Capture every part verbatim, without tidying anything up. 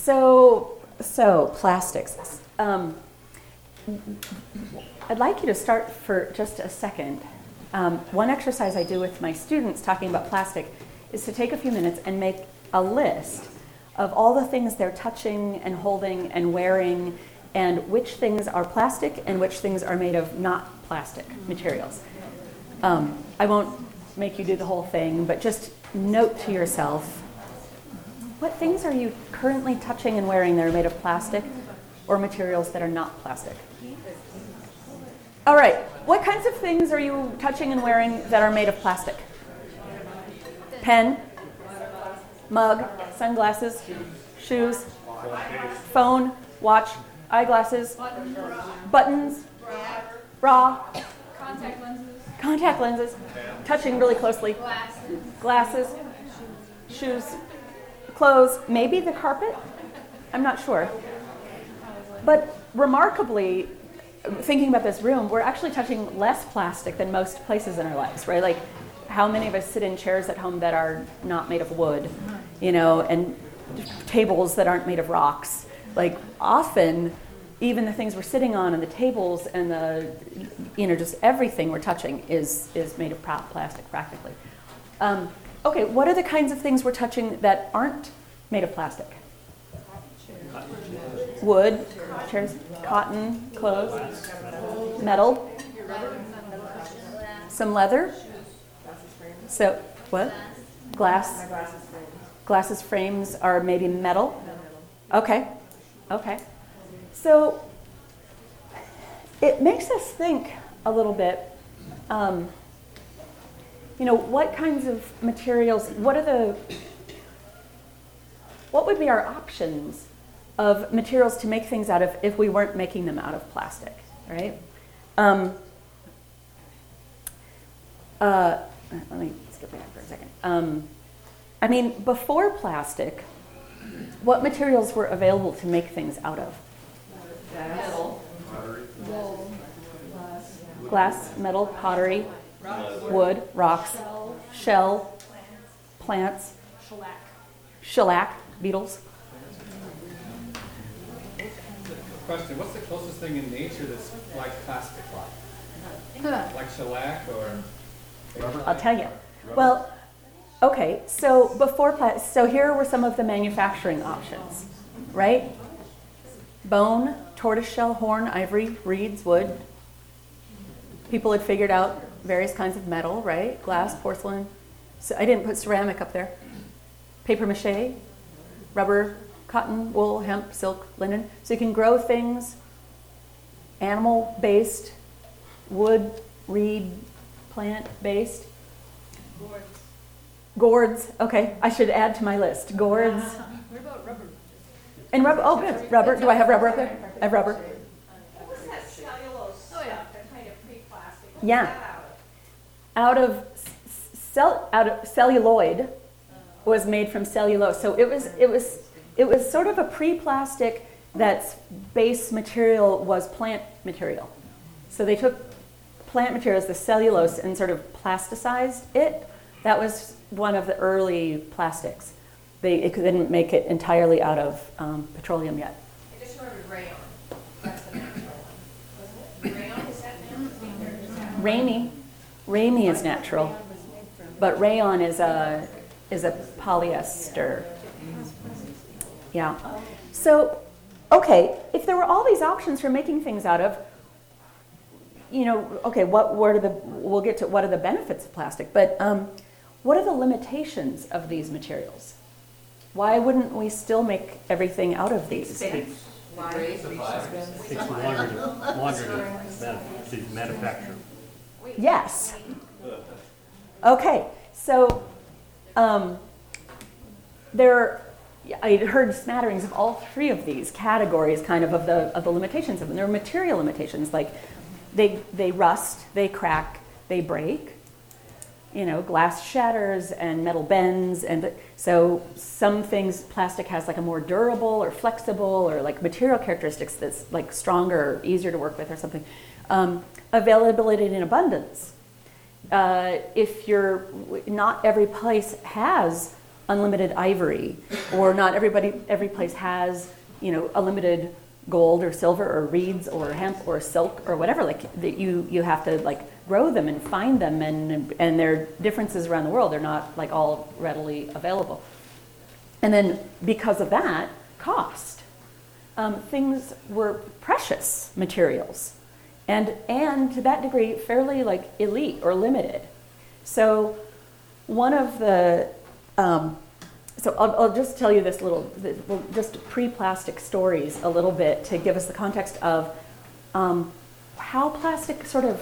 so, so plastics. Um, I'd like you to start for just a second. Um, one exercise I do with my students talking about plastic is to take a few minutes and make a list of all the things they're touching and holding and wearing, and which things are plastic and which things are made of not plastic materials. Um, I won't make you do the whole thing, but just note to yourself, what things are you currently touching and wearing that are made of plastic or materials that are not plastic? All right, what kinds of things are you touching and wearing that are made of plastic? Pen, mug, sunglasses, shoes, phone, watch, eyeglasses, buttons, bra, contact lenses, contact lenses, touching really closely, glasses, glasses, shoes, clothes, maybe the carpet? I'm not sure. But remarkably, thinking about this room, we're actually touching less plastic than most places in our lives, right? Like, how many of us sit in chairs at home that are not made of wood, you know, and tables that aren't made of rocks? Like, often, even the things we're sitting on and the tables and the, you know, just everything we're touching is, is made of plastic, practically. Um, okay, what are the kinds of things we're touching that aren't made of plastic? Wood, chairs, cotton, clothes, metal, some leather. So, what? Glass. Glasses frames are maybe metal. Okay, okay. So, it makes us think a little bit, um, you know, what kinds of materials, what are the, what would be our options of materials to make things out of if we weren't making them out of plastic, right? Um, uh, let me skip back for a second. Um, I mean, before plastic, what materials were available to make things out of? metal, wool, Glass, metal, pottery, wood, rocks, shell, plants, shellac. shellac, beetles. Question, what's the closest thing in nature that's like plastic like? Like shellac or? I'll tell you. Well, okay, so before pla- so here were some of the manufacturing options, right? Bone, tortoiseshell, horn, ivory, reeds, wood. People had figured out various kinds of metal, right? Glass, porcelain. So I didn't put ceramic up there. Paper mache, rubber, cotton, wool, hemp, silk, linen. So you can grow things animal-based, wood, reed, plant-based. Gourds. Gourds, okay, I should add to my list. Gourds. What about rubber? And rubber, oh good, rubber. Do I have rubber up there? I have rubber. What was that cellulose Oh, yeah. stuff, that kind of pre-plastic? What was Yeah. that out of? Out of, cell, out of celluloid was made from cellulose. So it was, it was, it was sort of a pre-plastic that's base material was plant material. So they took plant materials, the cellulose, and sort of plasticized it. That was one of the early plastics. They it didn't make it entirely out of um, petroleum yet. I just remembered rayon. That's the natural one. Wasn't it? Rayon, is that natural? Is that- Rami, Rami is natural, but rayon is a is a polyester. Yeah. So, okay, if there were all these options for making things out of, you know, okay, what what are the we'll get to what are the benefits of plastic, but um, what are the limitations of these materials? Why wouldn't we still make everything out of these? It takes longer to, longer to, man- to manufacture. Yes. Okay, so um, there, I had heard smatterings of all three of these categories, kind of of the of the limitations of them. There are material limitations, like they they rust, they crack, they break. You know, glass shatters and metal bends, and so some things plastic has like a more durable or flexible or like material characteristics that's like stronger, easier to work with, or something. Um, availability in abundance. Uh, if you're not every place has unlimited ivory, or not everybody, every place has, you know, unlimited gold or silver or reeds or hemp or silk or whatever. Like that, you you have to like grow them and find them, and and their differences around the world. They're not like all readily available. And then because of that, cost. Um, things were precious materials, and and to that degree, fairly like elite or limited. So one of the um, so I'll, I'll just tell you this little, well, just pre-plastic stories a little bit to give us the context of um, how plastic sort of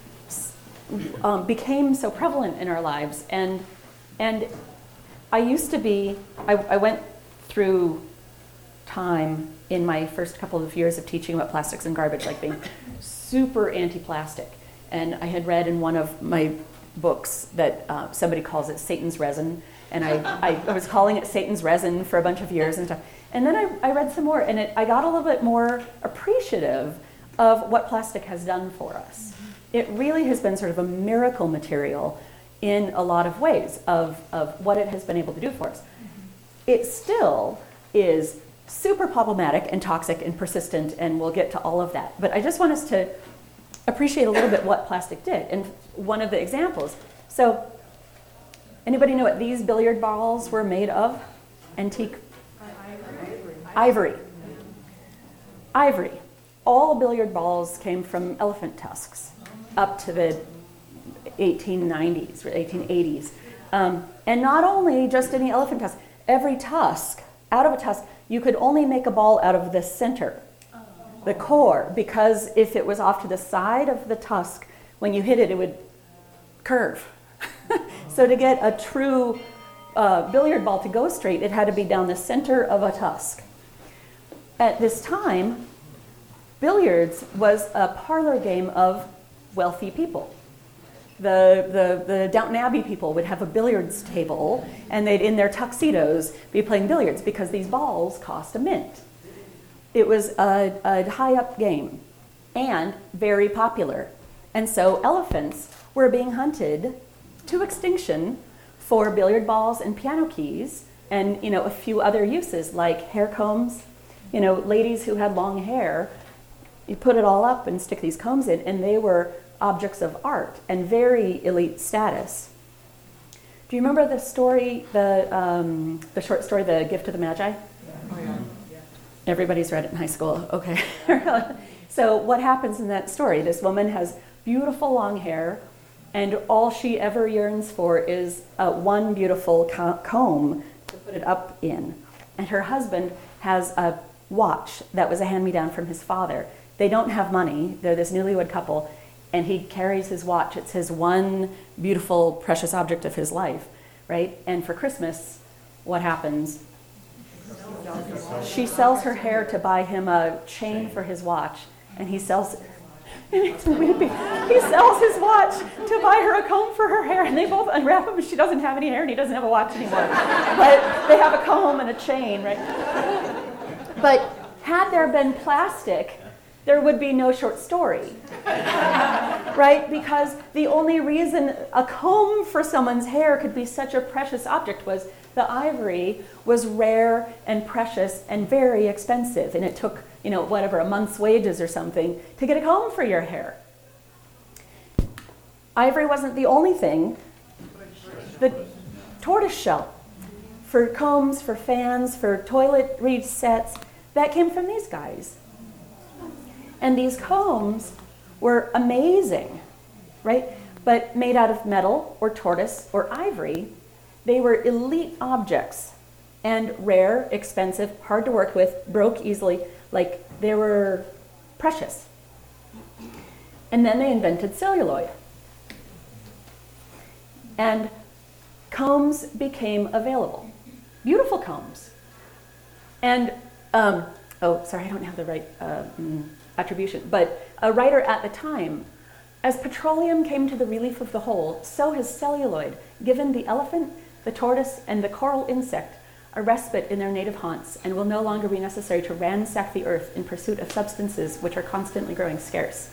um, became so prevalent in our lives. And and I used to be, I, I went through time in my first couple of years of teaching about plastics and garbage, like being super anti-plastic. And I had read in one of my books that uh, somebody calls it Satan's resin. And I, I, I was calling it Satan's resin for a bunch of years and stuff. And then I, I read some more, and it, I got a little bit more appreciative of what plastic has done for us. It really has been sort of a miracle material in a lot of ways of, of what it has been able to do for us. It still is super problematic and toxic and persistent, and we'll get to all of that. But I just want us to appreciate a little bit what plastic did. And one of the examples, so anybody know what these billiard balls were made of? Antique? Ivory. Ivory. All billiard balls came from elephant tusks up to the eighteen nineties or eighteen eighties. Um, and not only just any elephant tusk, every tusk, out of a tusk, you could only make a ball out of the center, the core, because if it was off to the side of the tusk, when you hit it, it would curve. So to get a true uh, billiard ball to go straight, it had to be down the center of a tusk. At this time, billiards was a parlor game of wealthy people. The, the, the Downton Abbey people would have a billiards table, and they'd, in their tuxedos, be playing billiards because these balls cost a mint. It was a, a high-up game and very popular. And so elephants were being hunted to extinction for billiard balls and piano keys and, you know, a few other uses like hair combs. You know, ladies who had long hair, you put it all up and stick these combs in, and they were objects of art and very elite status. Do you remember the story, the um, the short story, The Gift of the Magi? Oh, yeah. Everybody's read it in high school. Okay. So what happens in that story? This woman has beautiful long hair, and all she ever yearns for is uh, one beautiful co- comb to put it up in. And her husband has a watch that was a hand-me-down from his father. They don't have money. They're this newlywed couple, and he carries his watch. It's his one beautiful, precious object of his life, right? And for Christmas, what happens? She sells her hair to buy him a chain for his watch, and he sells, and it's weepy. He sells his watch to buy her a comb for her hair, and they both unwrap him, and she doesn't have any hair, and he doesn't have a watch anymore. But they have a comb and a chain, right? But had there been plastic, there would be no short story, right? Because the only reason a comb for someone's hair could be such a precious object was the ivory was rare and precious and very expensive, and it took, you know, whatever, a month's wages or something to get a comb for your hair. Ivory wasn't the only thing. The tortoise shell for combs, for fans, for toiletry sets, that came from these guys. And these combs were amazing, right? But made out of metal or tortoise or ivory, they were elite objects and rare, expensive, hard to work with, broke easily, like they were precious. And then they invented celluloid. And combs became available. Beautiful combs. And, um, oh, sorry, I don't have the right uh, mm, attribution, but a writer at the time, as petroleum came to the relief of the whole, so has celluloid given the elephant, the tortoise, and the coral insect a respite in their native haunts and will no longer be necessary to ransack the earth in pursuit of substances which are constantly growing scarce.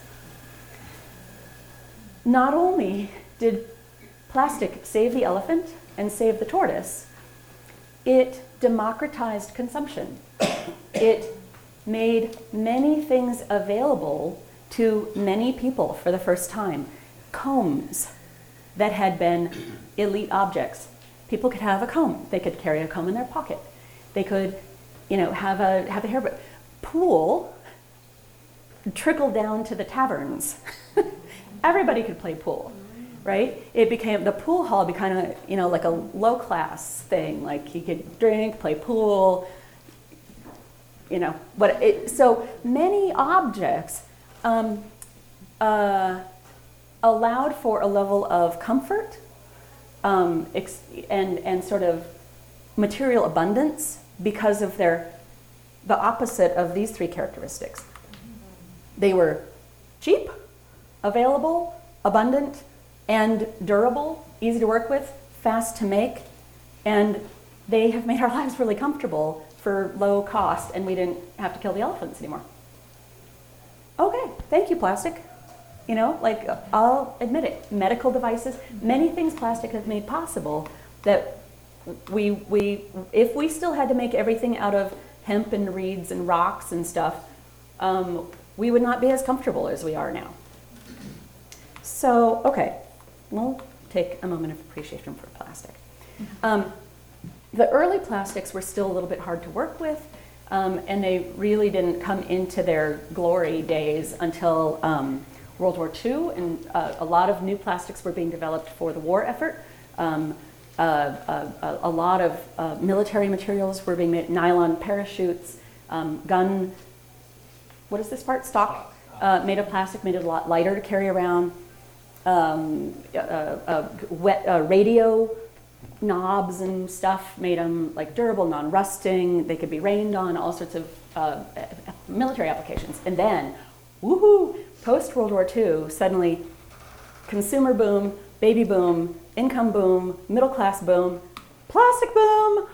Not only did plastic save the elephant and save the tortoise, it democratized consumption. It made many things available to many people for the first time. Combs that had been elite objects. People could have a comb. They could carry a comb in their pocket. They could, you know, have a have a hairbrush. Pool trickled down to the taverns. Everybody could play pool, right? It became, the pool hall became, kind of, you know, like a low class thing. Like you could drink, play pool, you know. What it, so many objects um, uh, allowed for a level of comfort um, ex- and and sort of material abundance because of their the opposite of these three characteristics. They were cheap, available, abundant, and durable, easy to work with, fast to make, and they have made our lives really comfortable for low cost, and we didn't have to kill the elephants anymore. Okay, thank you, plastic. You know, like, I'll admit it, medical devices, many things plastic has made possible that we, we, if we still had to make everything out of hemp and reeds and rocks and stuff, um, we would not be as comfortable as we are now. So, okay, we'll take a moment of appreciation for plastic. Um, the early plastics were still a little bit hard to work with, um, and they really didn't come into their glory days until um, World War Two, and uh, a lot of new plastics were being developed for the war effort. Um, uh, uh, a lot of uh, military materials were being made, nylon parachutes, um, gun, what is this part? Stock, uh, made of plastic, made it a lot lighter to carry around. Um, uh, uh, wet uh, radio knobs and stuff made them like durable, non-rusting. They could be rained on, all sorts of uh, military applications. And then, woohoo, post-World War Two, suddenly consumer boom, baby boom, income boom, middle class boom, plastic boom,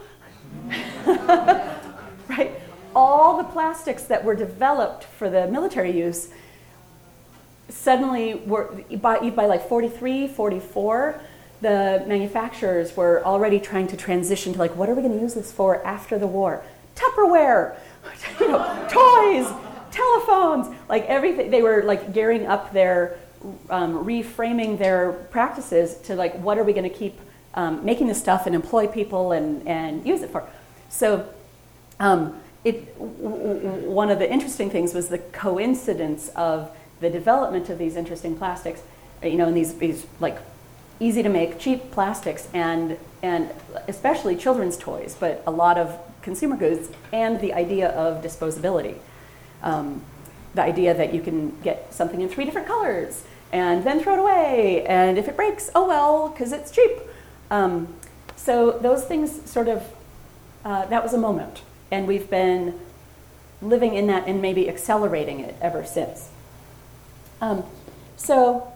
right? All the plastics that were developed for the military use suddenly were, by, by like forty-three, forty-four, the manufacturers were already trying to transition to like, what are we going to use this for after the war? Tupperware, you know, toys, telephones, like everything. They were like gearing up their, um, reframing their practices to like, what are we going to keep um, making this stuff and employ people and, and use it for? So um, it, w- w- one of the interesting things was the coincidence of the development of these interesting plastics, you know, and these, these like easy to make, cheap plastics, and and especially children's toys, but a lot of consumer goods, and the idea of disposability. Um, the idea that you can get something in three different colors and then throw it away, and if it breaks, oh well, because it's cheap. Um, so those things sort of, uh, that was a moment, and we've been living in that and maybe accelerating it ever since. Um, so,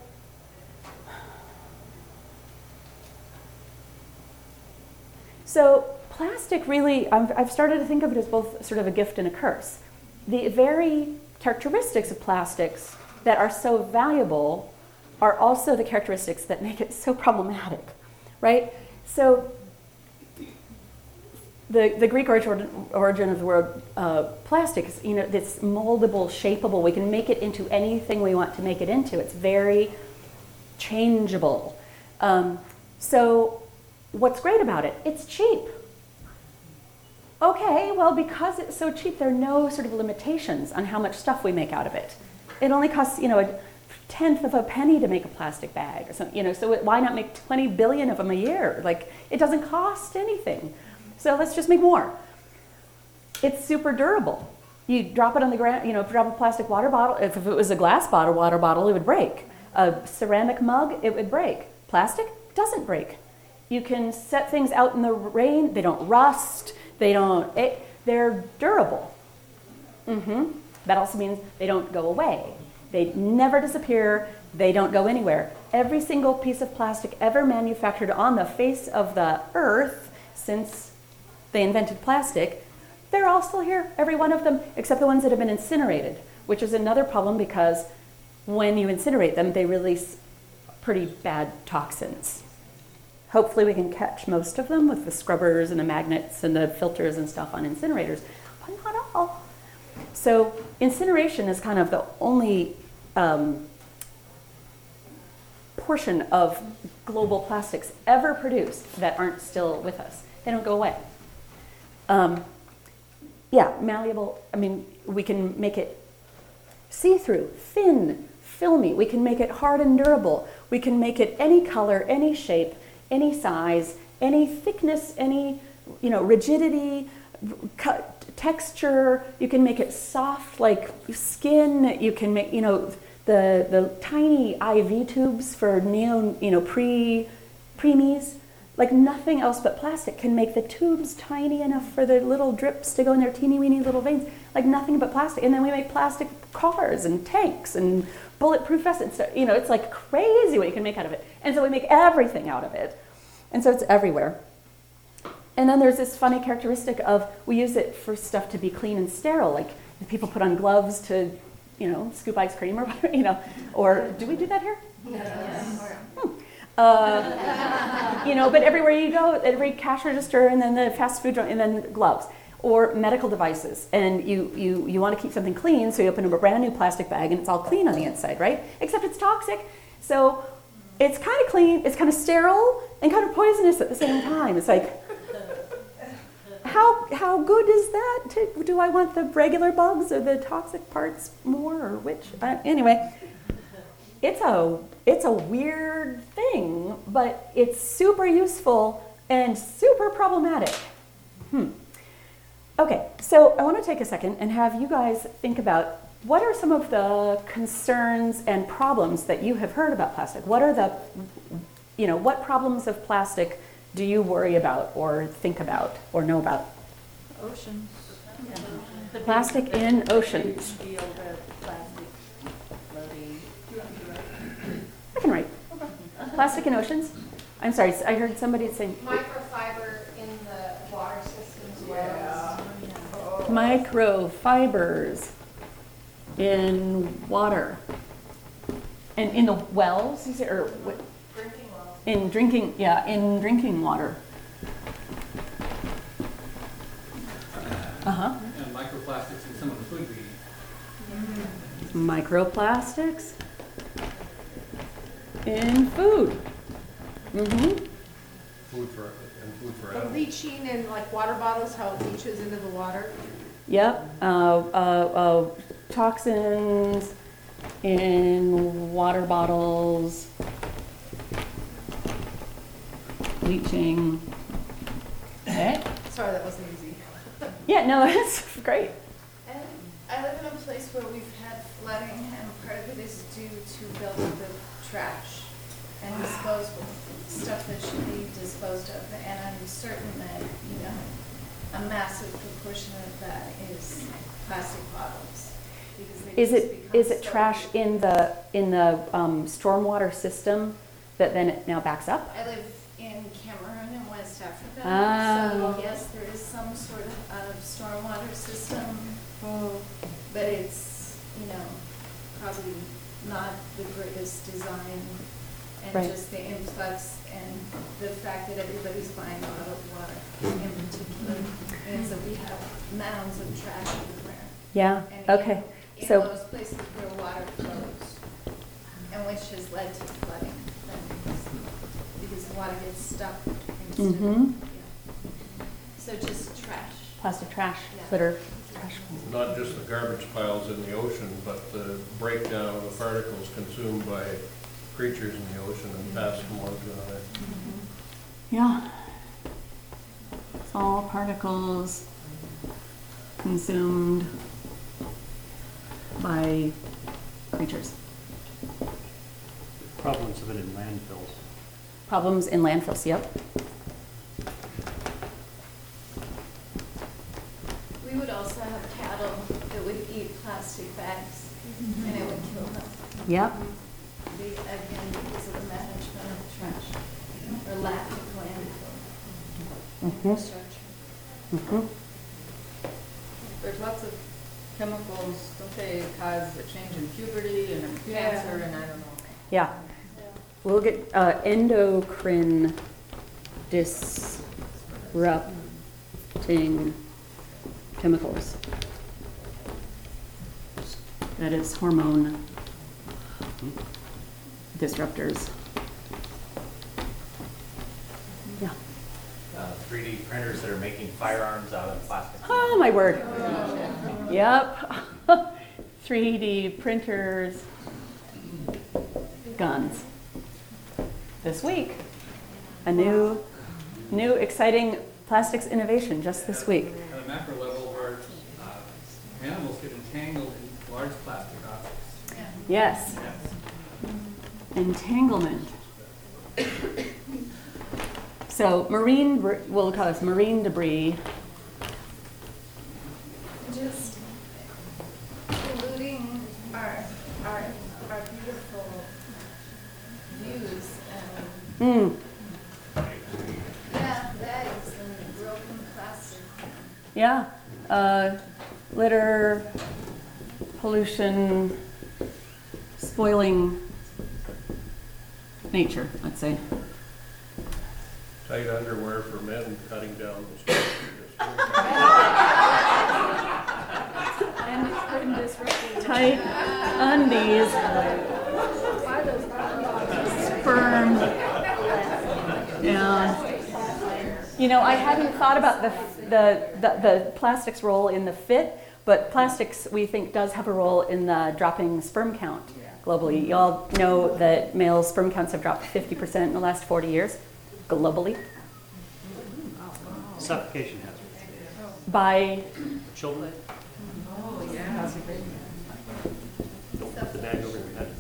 so plastic really, I've, I've started to think of it as both sort of a gift and a curse. The very characteristics of plastics that are so valuable are also the characteristics that make it so problematic, right? So, The, the Greek origin, origin of the word uh, plastic is, you know, this moldable, shapeable. We can make it into anything we want to make it into. It's very changeable. Um, so what's great about it? It's cheap. Okay, well, because it's so cheap, there are no sort of limitations on how much stuff we make out of it. It only costs, you know, a tenth of a penny to make a plastic bag or something, you know, so it, why not make twenty billion of them a year? Like, it doesn't cost anything. So let's just make more. It's super durable. You drop it on the ground, you know, if you drop a plastic water bottle, if, if it was a glass bottle, water bottle, it would break. A ceramic mug, it would break. Plastic doesn't break. You can set things out in the rain, they don't rust, they don't, it, they're durable. Mm-hmm. That also means they don't go away. They never disappear, they don't go anywhere. Every single piece of plastic ever manufactured on the face of the earth since they invented plastic, they're all still here, every one of them, except the ones that have been incinerated, which is another problem because when you incinerate them, they release pretty bad toxins. Hopefully we can catch most of them with the scrubbers and the magnets and the filters and stuff on incinerators, but not all. So incineration is kind of the only um, portion of global plastics ever produced that aren't still with us. They don't go away. Um, yeah, malleable, I mean, we can make it see-through, thin, filmy. We can make it hard and durable. We can make it any color, any shape, any size, any thickness, any, you know, rigidity, cut, texture. You can make it soft like skin. You can make, you know, the the tiny I V tubes for neo, you know, pre preemies. Like nothing else but plastic can make the tubes tiny enough for the little drips to go in their teeny weeny little veins. Like nothing but plastic. And then we make plastic cars and tanks and bulletproof vests. And so, you know, it's like crazy what you can make out of it. And so we make everything out of it. And so it's everywhere. And then there's this funny characteristic of we use it for stuff to be clean and sterile. Like if people put on gloves to, you know, scoop ice cream or whatever, you know. Or do we do that here? Yes. Hmm. Uh, you know, but everywhere you go, every cash register and then the fast food joint and then gloves or medical devices. And you, you, you want to keep something clean, so you open up a brand new plastic bag and it's all clean on the inside, right? Except it's toxic. So it's kind of clean, it's kind of sterile and kind of poisonous at the same time. It's like, how, how good is that? To, do I want the regular bugs or the toxic parts more or which? Uh, anyway. It's a, it's a weird thing, but it's super useful and super problematic. Hmm. Okay, so I want to take a second and have you guys think about what are some of the concerns and problems that you have heard about plastic? What are the, you know, what problems of plastic do you worry about or think about or know about? Oceans. Yeah. Plastic in oceans. I can write. Plastic in oceans. I'm sorry, I heard somebody saying Microfiber in the water systems wells. microfibers in water. And in the wells, you say, or what? Drinking wells. In drinking, yeah, in drinking water. Uh-huh. And microplastics in some of the food we eat. Microplastics in food. Mm-hmm. Food for, and food for The animals. leaching in like water bottles, how it leaches into the water. Yep. Uh, uh, uh, toxins in water bottles. Leaching. Okay. Sorry, that wasn't easy. Yeah, no, that's great. And I live in a place where we've had flooding, and part of it is due to building the trash and disposable stuff that should be disposed of. And I'm certain that, you know, a massive proportion of that is plastic bottles. Because they Is just it become is it so trash big. in the in the um, stormwater system that then it now backs up? I live in Cameroon in West Africa, Oh. so yes, there is some sort of, of stormwater system, but it's, you know, probably not the greatest design, and Right. just the influx and the fact that everybody's buying bottled water in particular means that we have mounds of trash everywhere. Yeah. And Okay. in, So in those places where water flows, and which has led to flooding, because, because the water gets stuck instead of, Mhm. yeah. So just trash. plastic trash, Yeah. litter, trash. Not just the garbage piles in the ocean, but the breakdown of the particles consumed by creatures in the ocean and passed from one to another. Yeah. It's all particles consumed by creatures. Problems of it in landfills. Problems in landfills, yep. We would also have cattle that would eat plastic bags, and it would kill them. Yep. Be- Again, because of the management of trash, or lack of landfill Mm-hmm. infrastructure. Mm-hmm. There's lots of chemicals, don't they cause a change in puberty and cancer and I don't know. Yeah. We'll get uh, endocrine disrupting chemicals. That is hormone disruptors. Yeah. Uh, three D printers that are making firearms out of plastic. Oh, my word. Yep. three D printers, guns. This week, a new, new exciting plastics innovation just this week. At a macro level where uh, animals get entangled in large plastic objects. Yes. Yes. Entanglement. So marine, we'll call this marine debris. Just polluting our, our, our beautiful views and, Mm. yeah, bags and broken plastic. Yeah. Uh, litter, pollution, spoiling nature, let's say. Tight underwear for men cutting down the street. Tight undies. Sperm. Yeah. You know, I hadn't thought about the, the, the, the plastics role in the fit, but plastics, we think, does have a role in the dropping sperm count globally. You all know that male sperm counts have dropped fifty percent in the last forty years, globally. Suffocation hazard. By, Children, don't put the bag over your head.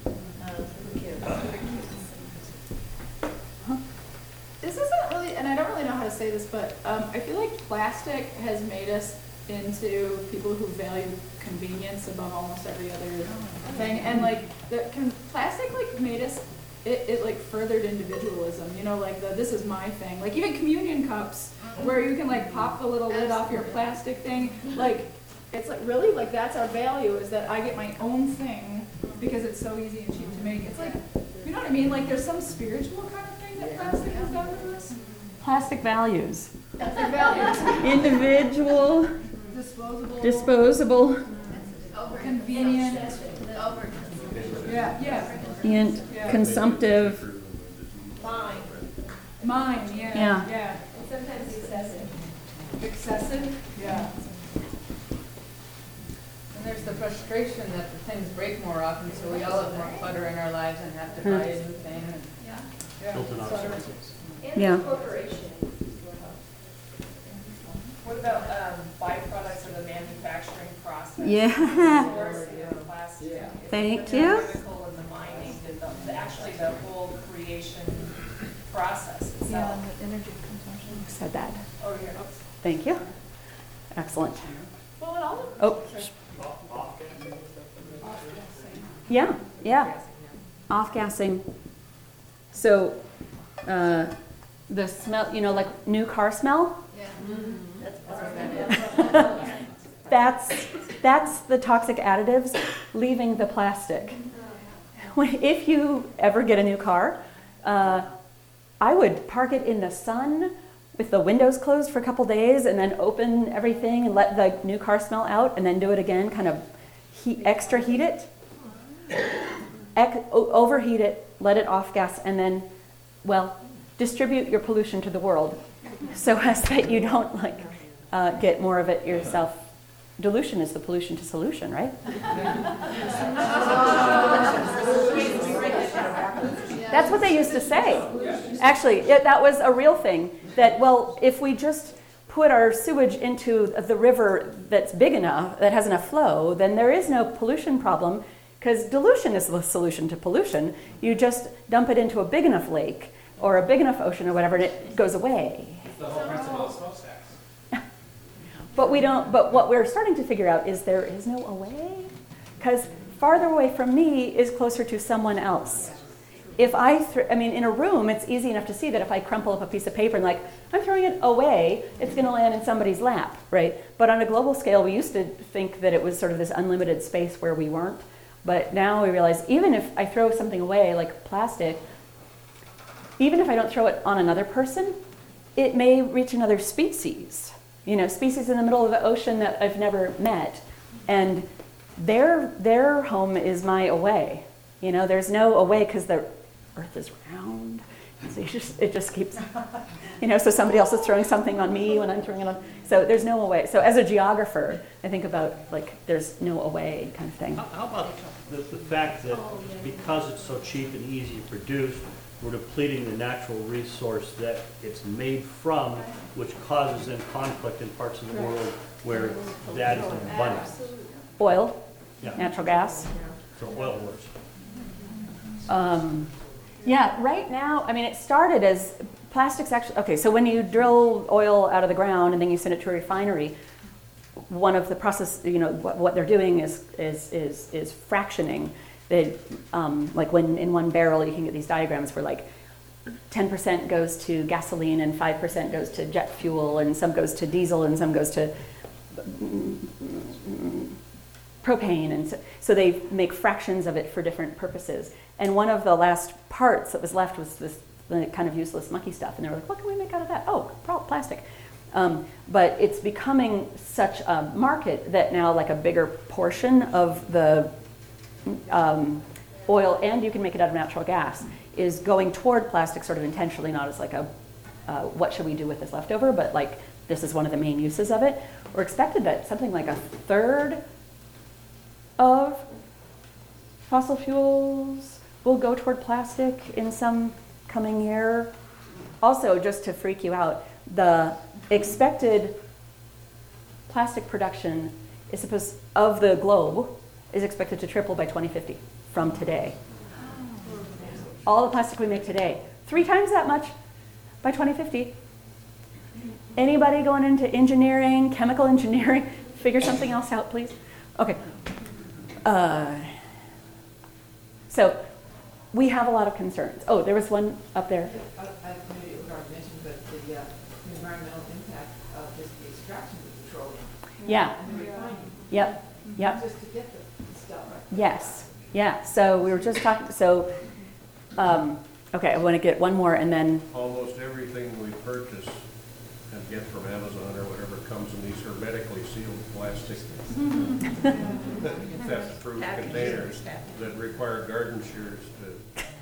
This isn't really, and I don't really know how to say this, but um, I feel like plastic has made us into people who value convenience above almost every other thing. And like, the can, plastic like made us, it, it like furthered individualism, you know, like the this is my thing. Like even communion cups, where you can like pop the little lid off your plastic thing. Like, it's like, really? Like that's our value, is that I get my own thing because it's so easy and cheap to make. It's like, you know what I mean? Like there's some spiritual kind of thing that plastic has done to us. plastic values. Plastic values. Individual, Disposable. disposable, Convenient. Yeah, yeah. and consumptive. Mine, Mine, yeah, Yeah. yeah. and sometimes excessive. Excessive? Yeah. And there's the frustration that the things break more often, so we all have more clutter in our lives and have to buy a new thing. and- Yeah. Yeah. Built-in So- obsolescence. And Yeah. the corporation. What about um, byproducts of the manufacturing process? Yeah. Source of the plastic. Thank The you. chemical and the mining, the, the, actually the whole creation process Yeah, itself. and the energy consumption. Said that. Oh, here, oops. Thank you. Excellent. Well, it all. Oh. Yeah, yeah. Off-gassing. So, uh, the smell, you know, like new car smell? That's, that's the toxic additives leaving the plastic. When, if you ever get a new car, uh, I would park it in the sun with the windows closed for a couple days and then open everything and let the new car smell out and then do it again, kind of heat, extra heat it, ec- o- overheat it, let it off gas, and then, well, distribute your pollution to the world so as that you don't like uh, get more of it yourself. Dilution is the pollution to solution, right? That's what they used to say. Actually, it, that was a real thing. That, well, if we just put our sewage into the river that's big enough, that has enough flow, then there is no pollution problem, because dilution is the solution to pollution. You just dump it into a big enough lake or a big enough ocean or whatever, and it goes away. It's the whole principle of smokestacks. But we don't. But what we're starting to figure out is there is no away, because farther away from me is closer to someone else. If I, th- I mean, in a room, it's easy enough to see that if I crumple up a piece of paper and like I'm throwing it away, it's going to land in somebody's lap, right? But on a global scale, we used to think that it was sort of this unlimited space where we weren't. But now we realize even if I throw something away, like plastic, even if I don't throw it on another person, it may reach another species, you know, species in the middle of the ocean that I've never met. And their, their home is my away. You know, there's no away because the earth is round. So you just, it just keeps, you know, so somebody else is throwing something on me when I'm throwing it on. So there's no away. So as a geographer, I think about like there's no away kind of thing. How how about the, the fact that because it's so cheap and easy to produce, we're depleting the natural resource that it's made from, which causes then conflict in parts of the world where that is in abundance. Oil, Yeah. natural gas. So oil wars. Um, yeah, right now, I mean, it started as plastics actually, okay, so when you drill oil out of the ground and then you send it to a refinery, one of the process, you know, what, what they're doing is, is, is, is fractioning. They, um, like when in one barrel, you can get these diagrams where like ten percent goes to gasoline and five percent goes to jet fuel and some goes to diesel and some goes to propane. And so, so they make fractions of it for different purposes. And one of the last parts that was left was this kind of useless mucky stuff. And they were like, what can we make out of that? Oh, plastic. Um, but it's becoming such a market that now like a bigger portion of the um, oil, and you can make it out of natural gas, is going toward plastic sort of intentionally, not as like a, uh, what should we do with this leftover, but like this is one of the main uses of it. We're expected that something like a third of fossil fuels will go toward plastic in some coming year. Also, just to freak you out, the expected plastic production is supposed of the globe is expected to triple by twenty fifty from today. All the plastic we make today, three times that much by twenty fifty. Anybody going into engineering, chemical engineering, figure something else out, please? Okay. Uh, so we have a lot of concerns. Oh, there was one up there. I, I maybe it was already mentioned, but the uh, environmental impact of just the extraction of petroleum. Yeah. And the refining. Yep. Yep. Just to get the stuff. Yes. Yeah. So we were just talking. So, um, okay, I want to get one more, and then. Almost everything we purchase and get from Amazon or whatever comes in these hermetically sealed plastic theft-proof containers that require garden shears to.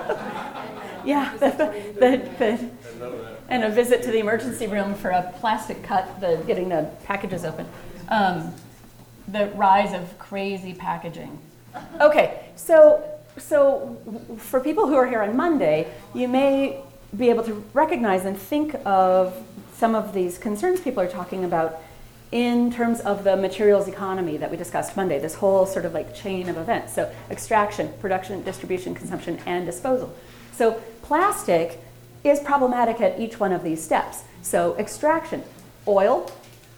Yeah. The, the, the, And none of that. and a visit to the emergency room for a plastic cut, the getting the packages open. Um, the rise of crazy packaging. Okay, so so for people who are here on Monday, you may be able to recognize and think of some of these concerns people are talking about in terms of the materials economy that we discussed Monday, this whole sort of like chain of events. So extraction, production, distribution, consumption, and disposal. So plastic is problematic at each one of these steps. So extraction, oil,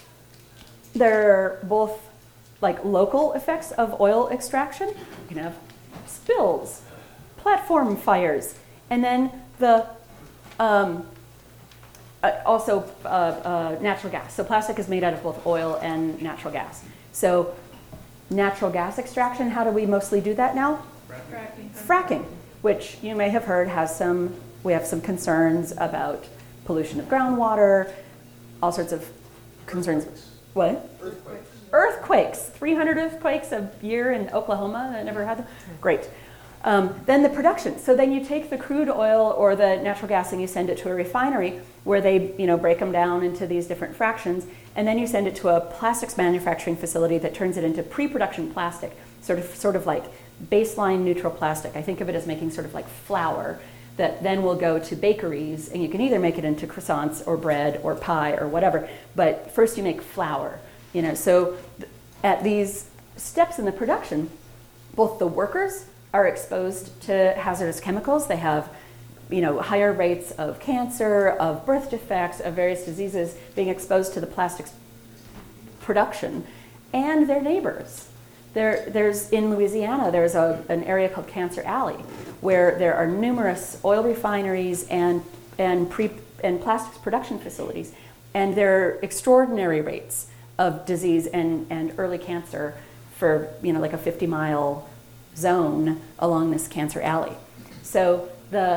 they're both like local effects of oil extraction. You can have spills, platform fires, and then the um, uh, also uh, uh, natural gas. So plastic is made out of both oil and natural gas. So natural gas extraction, how do we mostly do that now? Fracking. Fracking, which you may have heard has some, we have some concerns about pollution of groundwater, all sorts of concerns. What? Earthquakes. Earthquakes, three hundred earthquakes a year in Oklahoma. I never had them. Great. Um, then the production. So then you take the crude oil or the natural gas and you send it to a refinery where they, you know, break them down into these different fractions, and then you send it to a plastics manufacturing facility that turns it into pre-production plastic, sort of, sort of like baseline neutral plastic. I think of it as making sort of like flour that then will go to bakeries, and you can either make it into croissants or bread or pie or whatever. But first you make flour. You know, so th- at these steps in the production, both the workers are exposed to hazardous chemicals. They have, you know, higher rates of cancer, of birth defects, of various diseases being exposed to the plastics production, and their neighbors. There, there's in Louisiana, there's a, an area called Cancer Alley, where there are numerous oil refineries and and pre and plastics production facilities, and there are extraordinary rates of disease and, and early cancer for, you know, like a fifty mile zone along this Cancer Alley. So the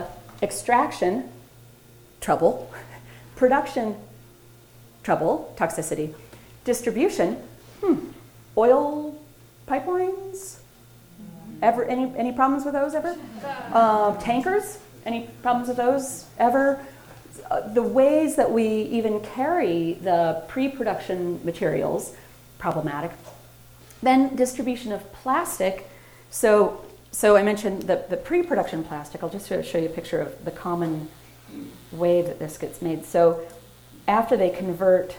extraction, trouble. Production, trouble, toxicity. Distribution, hmm, oil pipelines? Ever, any, any problems with those ever? Uh, tankers, any problems with those ever? Uh, the ways that we even carry the pre-production materials, problematic. Then distribution of plastic. So, so I mentioned the, the pre-production plastic. I'll just show, show you a picture of the common way that this gets made. So after they convert,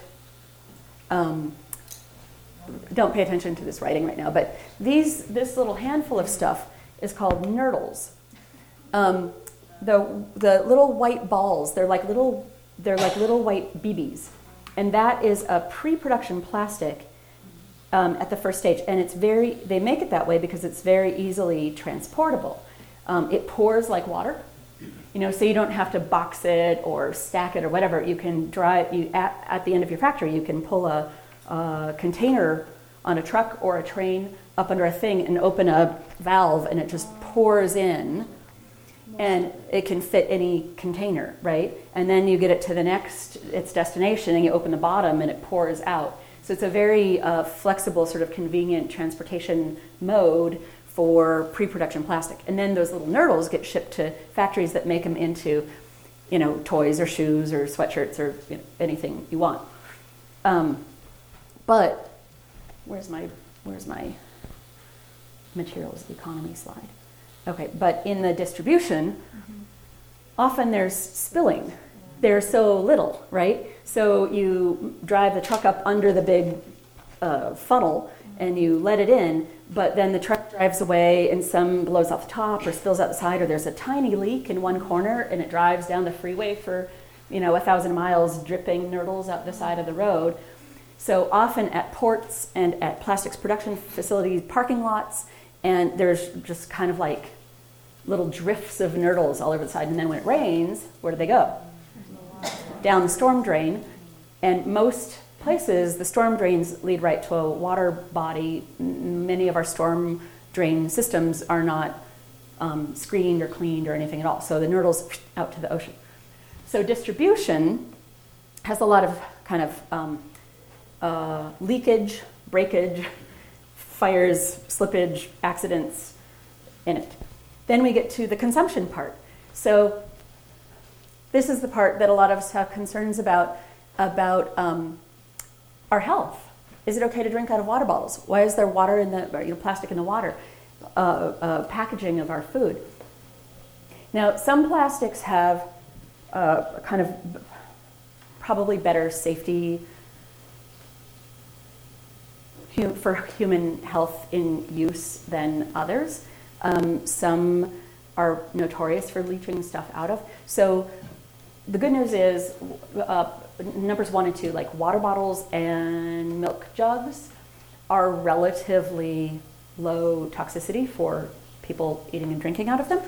um, don't pay attention to this writing right now, but these, this little handful of stuff is called nurdles. Um, the, the little white balls, they're like little, they're like little white B Bs. And that is a pre-production plastic um, at the first stage. And it's very, they make it that way because it's very easily transportable. Um, it pours like water, you know, so you don't have to box it or stack it or whatever. You can drive, you, at, at the end of your factory, you can pull a, a container on a truck or a train up under a thing and open a valve and it just pours in. And it can fit any container, right? And then you get it to the next, its destination, and you open the bottom and it pours out. So it's a very uh, flexible, sort of convenient transportation mode for pre-production plastic. And then those little nurdles get shipped to factories that make them into, you know, toys or shoes or sweatshirts or you know, anything you want. Um, but where's my where's my materials economy slide? Okay, but in the distribution, mm-hmm. often there's spilling. There's so little, right? So you drive the truck up under the big uh, funnel and you let it in, but then the truck drives away and some blows off the top or spills out the side, or there's a tiny leak in one corner and it drives down the freeway for, you know, a thousand miles dripping nurdles out the side of the road. So often at ports and at plastics production facilities, parking lots, and there's just kind of like little drifts of nurdles all over the side. And then when it rains, where do they go? Down the storm drain. And most places, the storm drains lead right to a water body. Many of our storm drain systems are not um, screened or cleaned or anything at all. So the nurdles out to the ocean. So distribution has a lot of kind of um, uh, leakage, breakage, fires, slippage, accidents in it. Then we get to the consumption part. So this is the part that a lot of us have concerns about, about um, our health. Is it okay to drink out of water bottles? Why is there water in the, you know, plastic in the water? Uh, uh, packaging of our food. Now, some plastics have uh, kind of probably better safety for human health in use than others. Um, some are notorious for leaching stuff out of. So the good news is uh, numbers one and two, like water bottles and milk jugs, are relatively low toxicity for people eating and drinking out of them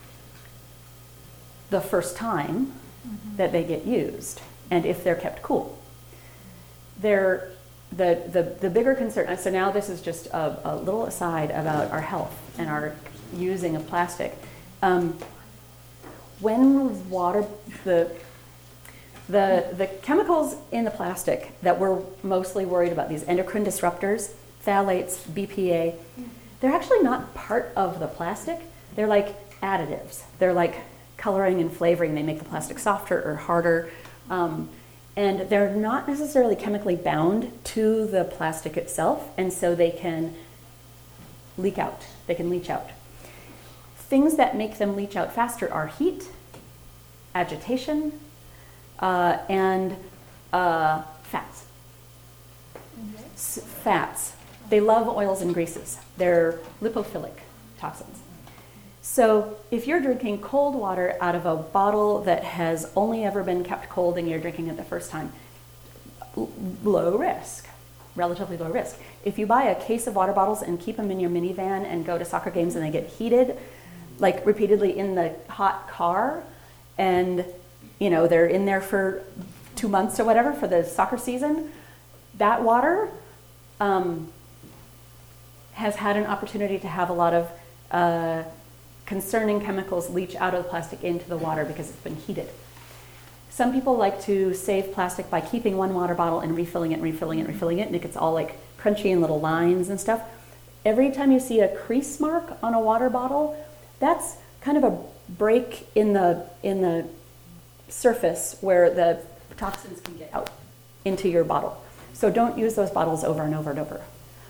the first time mm-hmm. that they get used, and if they're kept cool. They're The, the, the bigger concern, so now this is just a, a little aside about our health and our using of plastic. Um, when water, the, the, the chemicals in the plastic that we're mostly worried about, these endocrine disruptors, phthalates, B P A, they're actually not part of the plastic. They're like additives. They're like coloring and flavoring. They make the plastic softer or harder. Um, And they're not necessarily chemically bound to the plastic itself, and so they can leak out. They can leach out. Things that make them leach out faster are heat, agitation, uh, and uh, fats. Mm-hmm. S- fats. They love oils and greases. They're lipophilic toxins. So if you're drinking cold water out of a bottle that has only ever been kept cold and you're drinking it the first time, l- low risk, relatively low risk. If you buy a case of water bottles and keep them in your minivan and go to soccer games and they get heated, like repeatedly in the hot car, and you know they're in there for two months or whatever for the soccer season, that water um, has had an opportunity to have a lot of uh, concerning chemicals leach out of the plastic into the water because it's been heated. Some people like to save plastic by keeping one water bottle and refilling it, and refilling it, and refilling it, and it gets all like crunchy and little lines and stuff. Every time you see a crease mark on a water bottle, that's kind of a break in the in the surface where the toxins can get out into your bottle. So don't use those bottles over and over and over.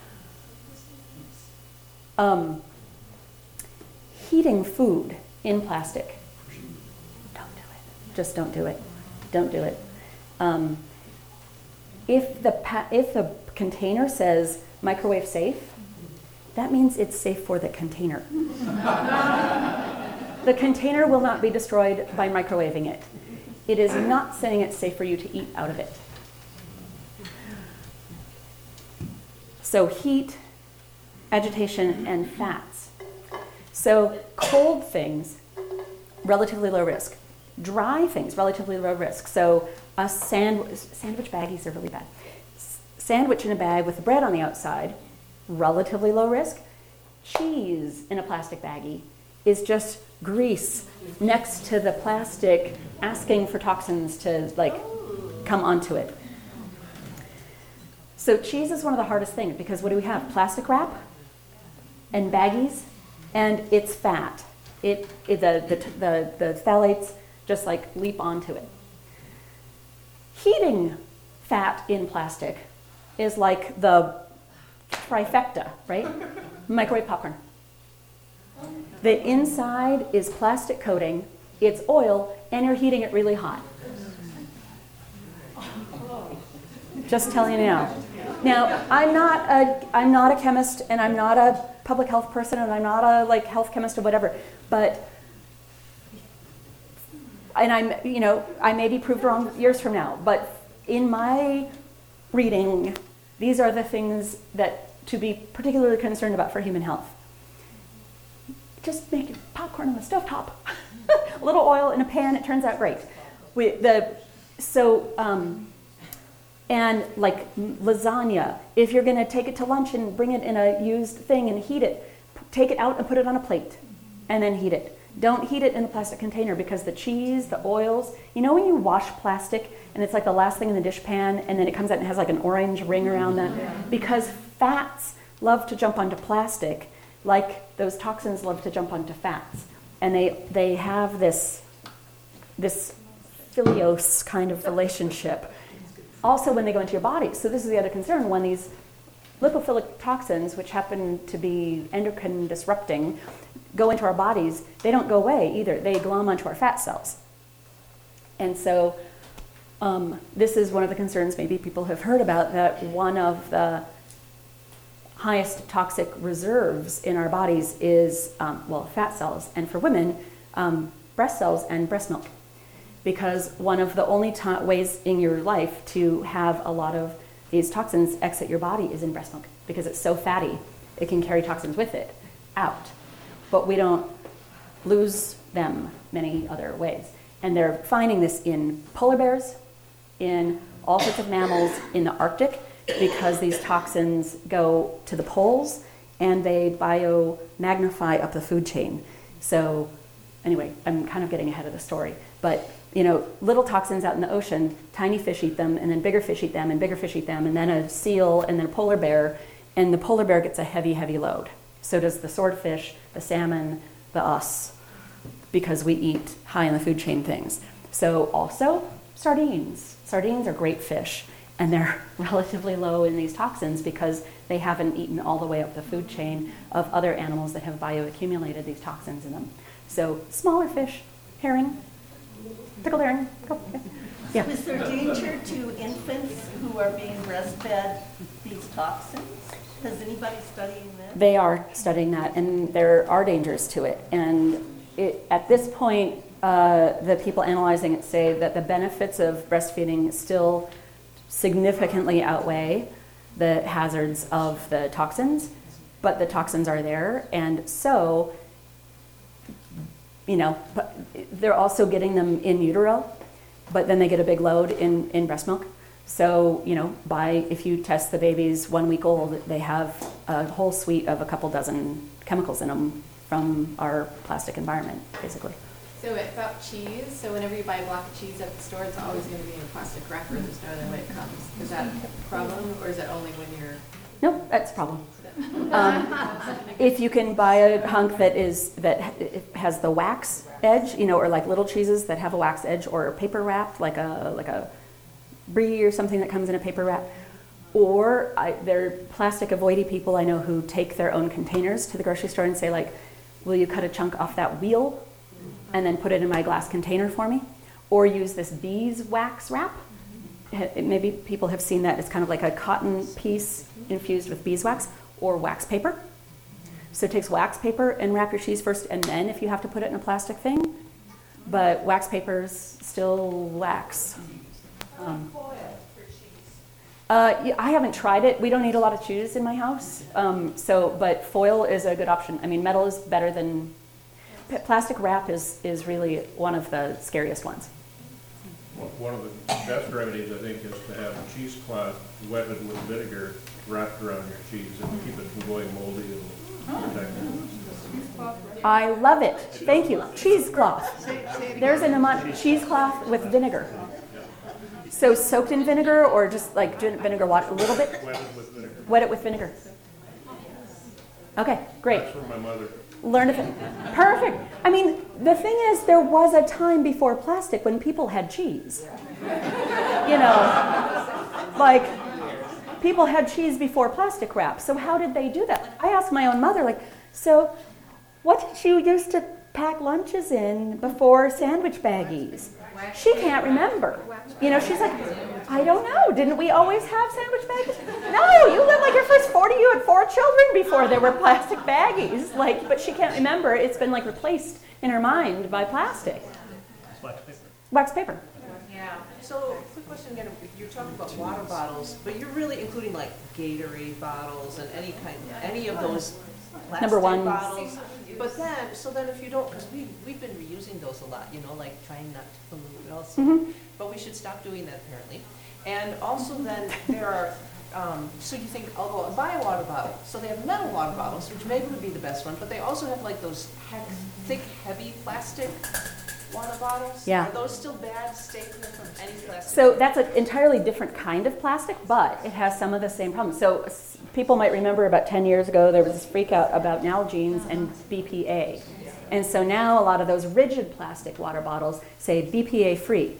Um, heating food in plastic. Don't do it. Just don't do it. Don't do it. Um, if the pa- if the container says microwave safe, that means it's safe for the container. The container will not be destroyed by microwaving it. It is not saying it's safe for you to eat out of it. So heat, agitation, and fats. So cold things, relatively low risk. Dry things, relatively low risk. So a sand- sandwich baggies are really bad. S- sandwich in a bag with the bread on the outside, relatively low risk. Cheese in a plastic baggie is just grease next to the plastic asking for toxins to like come onto it. So cheese is one of the hardest things because what do we have? Plastic wrap and baggies, and it's fat. It, it the, the, the, the phthalates just like leap onto it. Heating fat in plastic is like the trifecta, right? Microwave popcorn. The inside is plastic coating, it's oil, and you're heating it really hot. Just telling you now. Now, I'm not a I'm not a chemist, and I'm not a public health person, and I'm not a like health chemist or whatever, but and I'm you know I may be proved wrong years from now, but in my reading, these are the things that to be particularly concerned about for human health. Just make popcorn on the stovetop. A little oil in a pan, it turns out great. We, the, so, um, and like lasagna, if you're gonna take it to lunch and bring it in a used thing and heat it, take it out and put it on a plate and then heat it. Don't heat it in a plastic container because the cheese, the oils, you know when you wash plastic and it's like the last thing in the dish pan and then it comes out and has like an orange ring around that? Because fats love to jump onto plastic like those toxins love to jump onto fats. And they, they have this, this philios kind of relationship. Also when they go into your body. So this is the other concern. When these lipophilic toxins, which happen to be endocrine disrupting, go into our bodies, they don't go away either. They glom onto our fat cells. And so um, this is one of the concerns maybe people have heard about, that one of the highest toxic reserves in our bodies is, um, well, fat cells, and for women, um, breast cells and breast milk. Because one of the only to- ways in your life to have a lot of these toxins exit your body is in breast milk, because it's so fatty, it can carry toxins with it out. But we don't lose them many other ways. And they're finding this in polar bears, in all sorts of mammals in the Arctic, because these toxins go to the poles and they bio-magnify up the food chain. So anyway, I'm kind of getting ahead of the story. But you know, little toxins out in the ocean, tiny fish eat them, and then bigger fish eat them, and bigger fish eat them, and then a seal, and then a polar bear, and the polar bear gets a heavy, heavy load. So does the swordfish, the salmon, the us, because we eat high in the food chain things. So also sardines. Sardines are great fish. And they're relatively low in these toxins because they haven't eaten all the way up the food chain of other animals that have bioaccumulated these toxins in them. So smaller fish, herring, pickled herring. Go. Yeah. Is there danger to infants who are being breastfed these toxins? Is anybody studying this? They are studying that, and there are dangers to it. And it, at this point, uh, the people analyzing it say that the benefits of breastfeeding still significantly outweigh the hazards of the toxins, but the toxins are there, and so, you know, but they're also getting them in utero, but then they get a big load in, in breast milk. So, you know, by if you test the babies one week old, they have a whole suite of a couple dozen chemicals in them from our plastic environment, basically. So about cheese, so whenever you buy a block of cheese at the store, it's always going to be in a plastic wrapper. There's no other way it comes. Is that a problem, or is it only when you're? Nope, that's a problem. Um, if you can buy a hunk that is that has the wax edge, you know, or like little cheeses that have a wax edge, or paper wrapped, like a like a brie or something that comes in a paper wrap, or I, there are plastic avoidy people I know who take their own containers to the grocery store and say like, "Will you cut a chunk off that wheel and then put it in my glass container for me?" Or use this beeswax wrap. Maybe people have seen that. It's kind of like a cotton piece infused with beeswax or wax paper. So it takes wax paper and wrap your cheese first, and then if you have to put it in a plastic thing. But wax paper's still wax. Um, uh, yeah, I haven't tried it. We don't need a lot of cheese in my house. Um, so, but foil is a good option. I mean, metal is better than plastic wrap is, is really one of the scariest ones. One of the best remedies, I think, is to have a cheesecloth wetted with vinegar wrapped around your cheese and keep it from going moldy and protect I love it. Thank you. Cheesecloth. There's an amount cheesecloth with vinegar. So soaked in vinegar, or just like vinegar water a little bit? Wetted with vinegar. Wet it with vinegar. Okay, great. That's from my mother. Learn it. Perfect. I mean, the thing is, there was a time before plastic when people had cheese. You know, like people had cheese before plastic wrap. So how did they do that? Like, I asked my own mother, like, so what did you used to pack lunches in before sandwich baggies? She can't remember. You know, she's like, I don't know. Didn't we always have sandwich baggies? No, you lived like your first forty. You had four children before there were plastic baggies. Like, but she can't remember. It's been like replaced in her mind by plastic. Wax paper. Wax paper. Yeah. So, quick question again. You're talking about water bottles, but you're really including like Gatorade bottles and any kind, any of those plastic Number one. bottles. But then, so then if you don't, because we, we've been reusing those a lot, you know, like trying not to pollute also. Mm-hmm. But we should stop doing that apparently. And also then there are, um, so you think, I'll go and buy a water bottle. So they have metal water bottles, which maybe would be the best one, but they also have like those heck, thick, heavy plastic water bottles. Yeah. Are those still bad? Stay clear from any plastic. So that's an entirely different kind of plastic, but it has some of the same problems. So s- people might remember about ten years ago, there was this freak out about Nalgene's and B P A. And so now a lot of those rigid plastic water bottles say B P A free.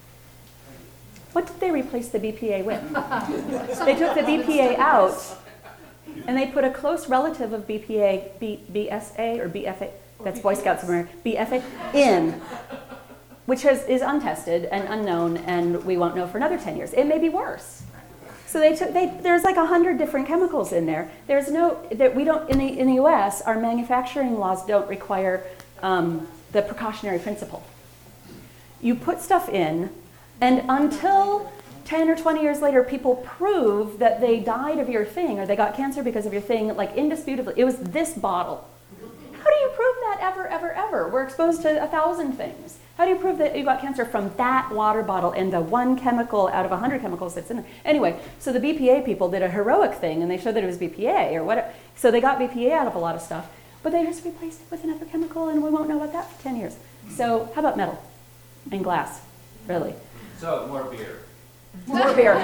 What did they replace the B P A with? So they took the B P A out and they put a close relative of B P A, B, BSA or B F A, that's Boy Scouts of America, B F A, in, which has, is untested and unknown, and we won't know for another ten years. It may be worse. So they took, they, there's like a hundred different chemicals in there. There's no, that we don't, in the, in the U S, our manufacturing laws don't require um, the precautionary principle. You put stuff in, and until ten or twenty years later, people prove that they died of your thing, or they got cancer because of your thing, like indisputably, it was this bottle. How do you prove that ever, ever, ever? We're exposed to a thousand things. How do you prove that you got cancer from that water bottle and the one chemical out of a hundred chemicals that's in it? Anyway, so the B P A people did a heroic thing, and they showed that it was B P A or whatever. So they got B P A out of a lot of stuff, but they just replaced it with another chemical, and we won't know about that for ten years. So how about metal and glass, really? So, more beer. More beer.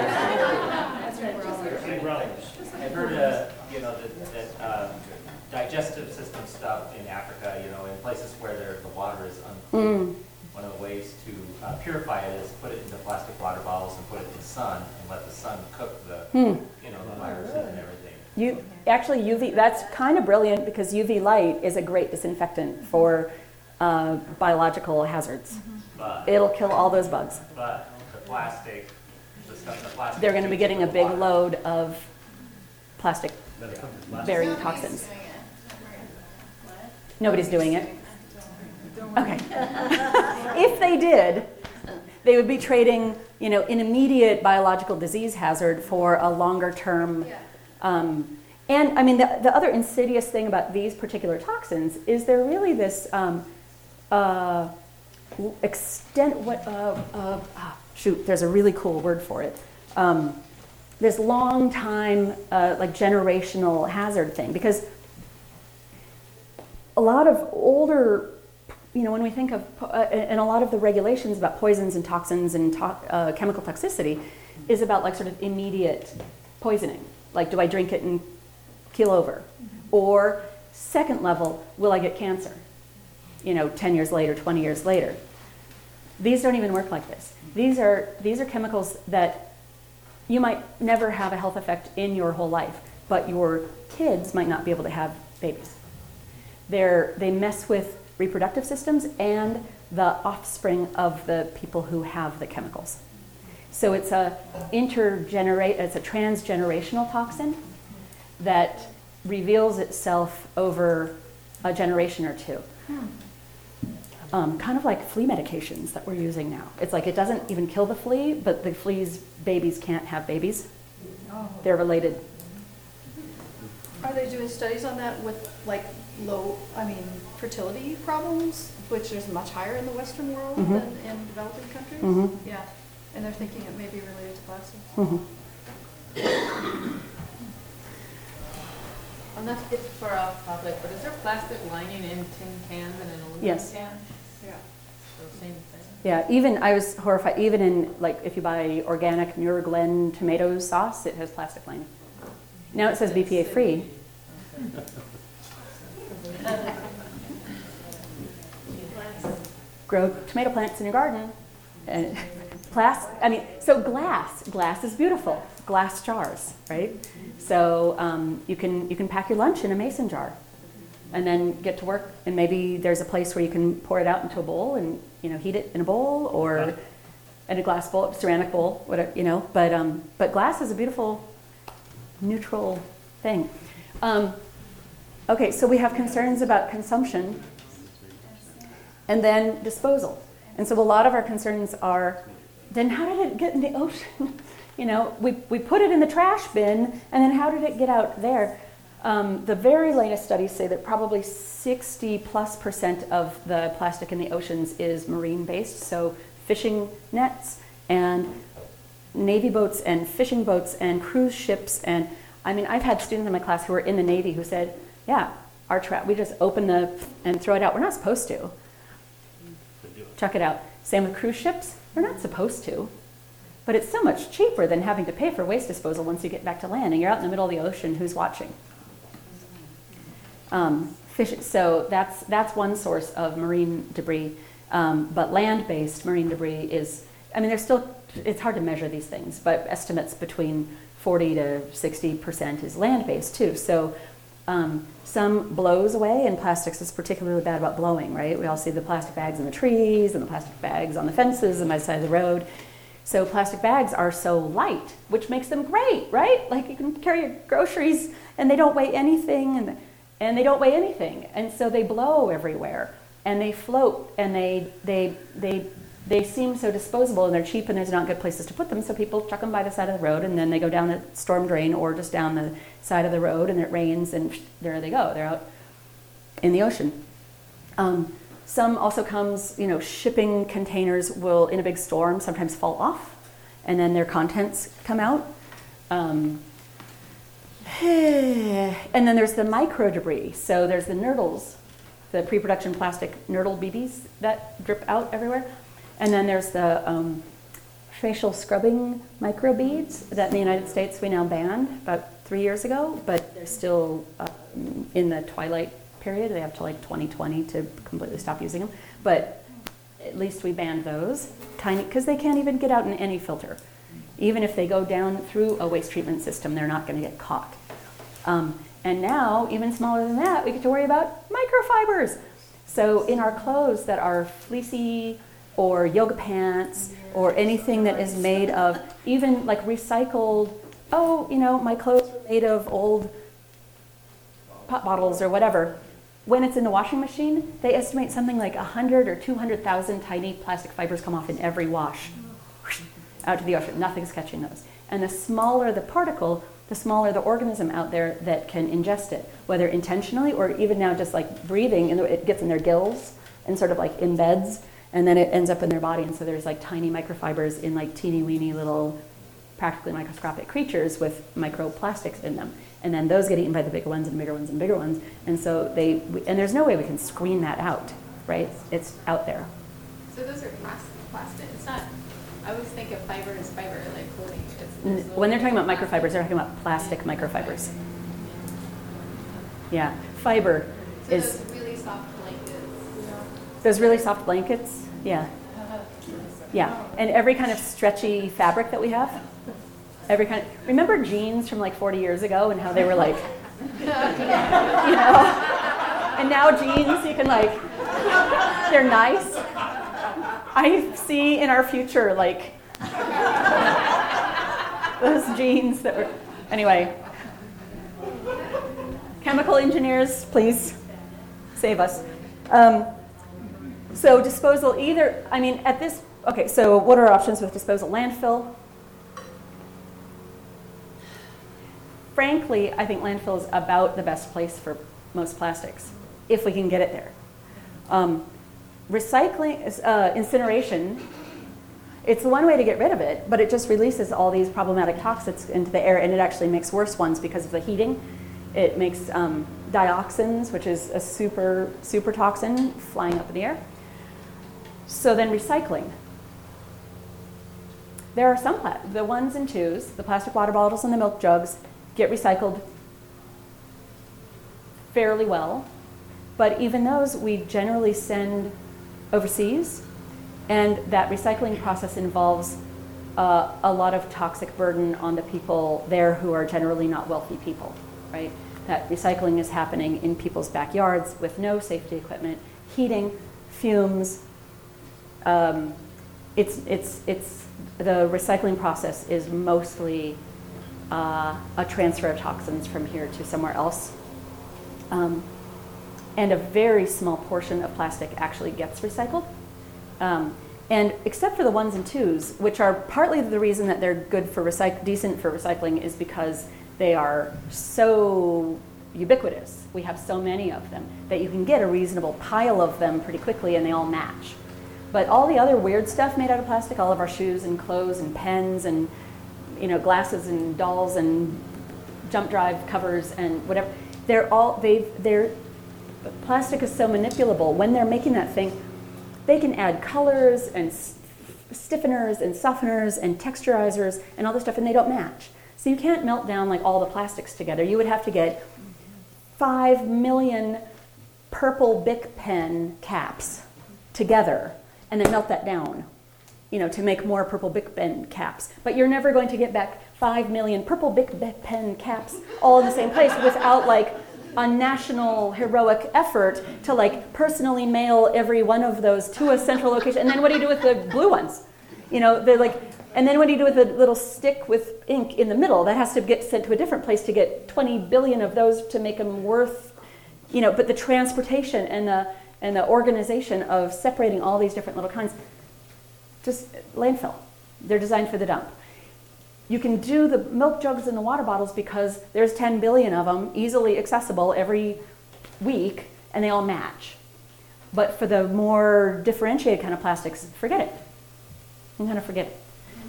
Umbrellas. I've heard, uh, you know, that, that um, digestive system stuff in Africa, you know, in places where there, the water is unclear. Mm. One of the ways to uh, purify it is put it into plastic water bottles and put it in the sun and let the sun cook the, Hmm. you know, the viruses and everything. You, actually, U V, that's kind of brilliant because U V light is a great disinfectant for uh, biological hazards. But, It'll kill all those bugs. but the plastic, the stuff in the plastic. They're going to be getting a big water. load of plastic That it comes in plastic. bearing Nobody's toxins. doing it. Nobody's doing it. Okay. If they did, they would be trading, you know, an immediate biological disease hazard for a longer term. Yeah. Um, and I mean, the, the other insidious thing about these particular toxins is they're really this um, uh, extent. What? Uh, uh, ah, shoot, there's a really cool word for it. Um, this long time, uh, like generational hazard thing, because a lot of older, you know, when we think of, uh, and a lot of the regulations about poisons and toxins and to- uh, chemical toxicity is about like sort of immediate poisoning. Like, do I drink it and keel over? Or second level, will I get cancer? You know, ten years later, twenty years later. These don't even work like this. These are, these are chemicals that you might never have a health effect in your whole life, but your kids might not be able to have babies. They're, they mess with reproductive systems and the offspring of the people who have the chemicals. So it's a intergenerate, it's a transgenerational toxin that reveals itself over a generation or two. Um, kind of like flea medications that we're using now. It's like it doesn't even kill the flea, but the flea's babies can't have babies. They're related. Are they doing studies on that with like low, I mean, fertility problems, which is much higher in the Western world Mhm. than in developing countries? Mhm. Yeah, and they're thinking it may be related to plastics. Mhm. I'm not fit for off topic, but is there plastic lining in tin cans and in aluminum Yes. cans? Yeah. So same thing. Yeah, even I was horrified. Even in like if you buy organic Muir Glen tomato sauce, it has plastic lining. Now it says B P A free. Grow tomato plants in your garden. And glass, I mean, so glass, glass is beautiful. Glass jars, right? So um, you can you can pack your lunch in a mason jar, and then get to work. And maybe there's a place where you can pour it out into a bowl and you know heat it in a bowl or in a glass bowl, ceramic bowl, whatever you know. But um, but glass is a beautiful, neutral thing. Um, okay, so we have concerns about consumption, and then disposal. And so a lot of our concerns are, then how did it get in the ocean? You know, we, we put it in the trash bin, and then how did it get out there? Um, the very latest studies say that probably sixty plus percent of the plastic in the oceans is marine based, so fishing nets and Navy boats and fishing boats and cruise ships. And I mean, I've had students in my class who are in the Navy who said, yeah, our tra- we just open the and throw it out. We're not supposed to. Chuck it out. Same with cruise ships. We're not supposed to. But it's so much cheaper than having to pay for waste disposal once you get back to land and you're out in the middle of the ocean, who's watching? Um, fish, so that's, that's one source of marine debris. Um, but land-based marine debris is, I mean, there's still, it's hard to measure these things, but estimates between forty to sixty percent is land-based too. So um, some blows away, and plastics is particularly bad about blowing, right? We all see the plastic bags in the trees and the plastic bags on the fences and by the side of the road. So plastic bags are so light, which makes them great, right? Like you can carry your groceries and they don't weigh anything, and, and they don't weigh anything. And so they blow everywhere and they float and they, they, they, they seem so disposable, and they're cheap and there's not good places to put them. So people chuck them by the side of the road, and then they go down the storm drain or just down the side of the road, and it rains and there they go. They're out in the ocean. Um, Some also comes, you know, shipping containers will, in a big storm, sometimes fall off, and then their contents come out. Um, and then there's the micro debris. So there's the nurdles, the pre-production plastic nurdle B Bs that drip out everywhere. And then there's the um, facial scrubbing microbeads that in the United States we now banned about three years ago, but they're still uh, in the twilight period. They have to like twenty twenty to completely stop using them, but at least we banned those tiny, because they can't even get out in any filter. Even if they go down through a waste treatment system, they're not going to get caught. Um, and now, even smaller than that, we get to worry about microfibers. So in our clothes that are fleecy or yoga pants or anything that is made of even like recycled, oh, you know, my clothes are made of old pop bottles or whatever. When it's in the washing machine, they estimate something like one hundred or two hundred thousand tiny plastic fibers come off in every wash out to the ocean. Nothing's catching those. And the smaller the particle, the smaller the organism out there that can ingest it, whether intentionally or even now just like breathing, and it gets in their gills and sort of like embeds, and then it ends up in their body. And so there's like tiny microfibers in like teeny weeny little practically microscopic creatures with microplastics in them. And then those get eaten by the bigger ones and bigger ones and bigger ones. And so they, we, and there's no way we can screen that out, right? It's out there. So those are plastic, plastic, it's not, I always think of fiber as fiber, like clothing. It's- N- it's When they're talking about plastic. microfibers, they're talking about plastic microfibers. Yeah, fiber So is, those really soft blankets, you know? those really soft blankets, yeah. Yeah, and every kind of stretchy fabric that we have. Every kind of, remember jeans from like forty years ago and how they were like, you know? And now jeans, you can like, they're nice. I see in our future like those jeans that were, anyway. Chemical engineers, please save us. Um, so disposal either, I mean, at this, okay, so what are our options with disposal? Landfill. Frankly, I think landfill is about the best place for most plastics, if we can get it there. Um, recycling, is, uh, incineration, it's the one way to get rid of it, but it just releases all these problematic toxins into the air, and it actually makes worse ones because of the heating. It makes um, dioxins, which is a super, super toxin flying up in the air. So then recycling. There are some, pla- the ones and twos, the plastic water bottles and the milk jugs, get recycled fairly well. But even those we generally send overseas, and that recycling process involves uh, a lot of toxic burden on the people there who are generally not wealthy people, right? That recycling is happening in people's backyards with no safety equipment, heating, fumes. Um, it's, it's, it's, the recycling process is mostly uh, a transfer of toxins from here to somewhere else. Um, and a very small portion of plastic actually gets recycled. Um, and except for the ones and twos, which are partly the reason that they're good for recyc- decent for recycling is because they are so ubiquitous. We have so many of them that you can get a reasonable pile of them pretty quickly and they all match. But all the other weird stuff made out of plastic, all of our shoes and clothes and pens and you know glasses and dolls and jump drive covers and whatever, they're all, they've, they're, plastic is so manipulable. When they're making that thing, they can add colors and stiffeners and softeners and texturizers and all this stuff, and they don't match. So you can't melt down like all the plastics together. You would have to get five million purple Bic pen caps together and then melt that down, you know, to make more purple Bic pen caps. But you're never going to get back five million purple Bic pen caps all in the same place without like a national heroic effort to like personally mail every one of those to a central location. And then what do you do with the blue ones? You know, they're like, and then what do you do with the little stick with ink in the middle? That has to get sent to a different place to get twenty billion of those to make them worth, you know, but the transportation and the and the organization of separating all these different little kinds, just landfill. They're designed for the dump. You can do the milk jugs and the water bottles because there's ten billion of them, easily accessible every week, and they all match. But for the more differentiated kind of plastics, forget it. I'm gonna forget it.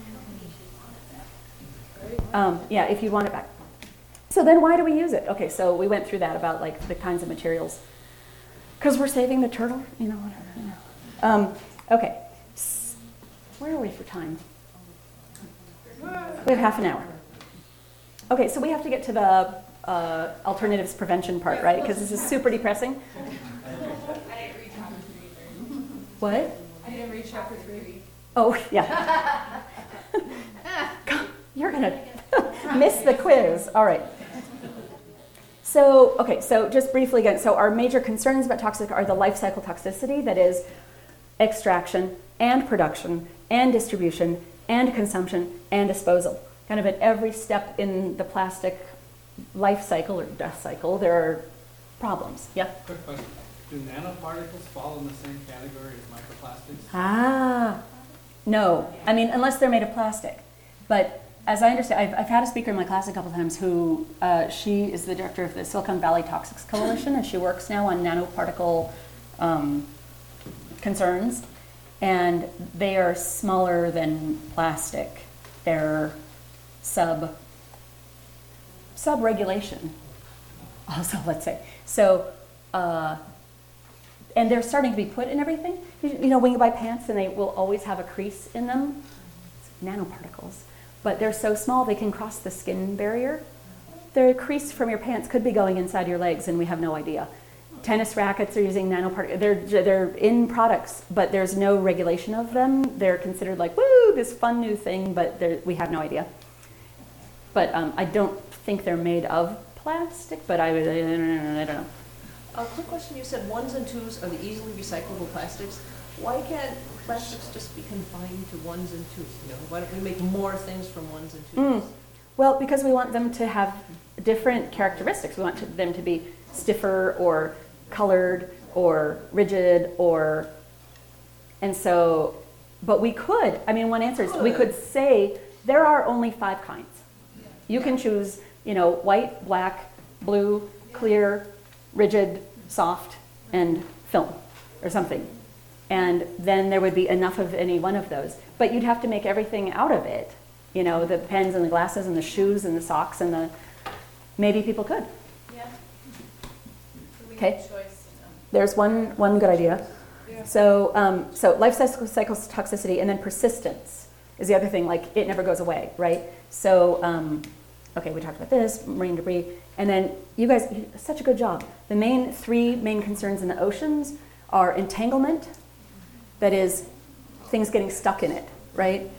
Um, yeah, if you want it back. So then why do we use it? Okay, so we went through that about like the kinds of materials. Because we're saving the turtle, you know, whatever. You know. Um, okay, S- where are we for time? We have half an hour. Okay, so we have to get to the uh, alternatives prevention part, right? Because this is super depressing. I didn't read chapter three either. What? I didn't read chapter three. Oh, yeah. God, you're going to miss the quiz. All right. So, okay, so just briefly again, so our major concerns about toxic are the life cycle toxicity, that is extraction and production and distribution and consumption and disposal. Kind of at every step in the plastic life cycle or death cycle, there are problems. Yeah? Quick question. Do nanoparticles fall in the same category as microplastics? Ah, no. I mean, unless they're made of plastic. But as I understand, I've, I've had a speaker in my class a couple times who, uh, she is the director of the Silicon Valley Toxics Coalition, and she works now on nanoparticle um, concerns. And they are smaller than plastic. They're sub sub-regulation, also, let's say. So, uh, and they're starting to be put in everything. You, you know, when you buy pants and they will always have a crease in them, it's nanoparticles, but they're so small they can cross the skin barrier. Their crease from your pants could be going inside your legs and we have no idea. Tennis rackets are using nanoparticles. They're, they're in products, but there's no regulation of them. They're considered like, woo, this fun new thing, but we have no idea. But um, I don't think they're made of plastic, but I, I don't know. A quick question, you said ones and twos are the easily recyclable plastics. Why can't plastics just be confined to ones and twos? You know, why don't we make more things from ones and twos? Mm. Well, because we want them to have different characteristics. We want to, them to be stiffer or colored or rigid or, and so, but we could, I mean, one answer is we could say there are only five kinds. You can choose, you know, white, black, blue, clear, rigid, soft, and film or something. And then there would be enough of any one of those. But you'd have to make everything out of it. You know, the pens and the glasses and the shoes and the socks and the, maybe people could. Yeah. Okay. There's one, one good idea. Yeah. So, um, so life cycle, cycle toxicity and then persistence is the other thing, like it never goes away, right? So, um, okay, we talked about this, marine debris, and then you guys, you did such a good job. The main three main concerns in the oceans are entanglement, that is things getting stuck in it, right?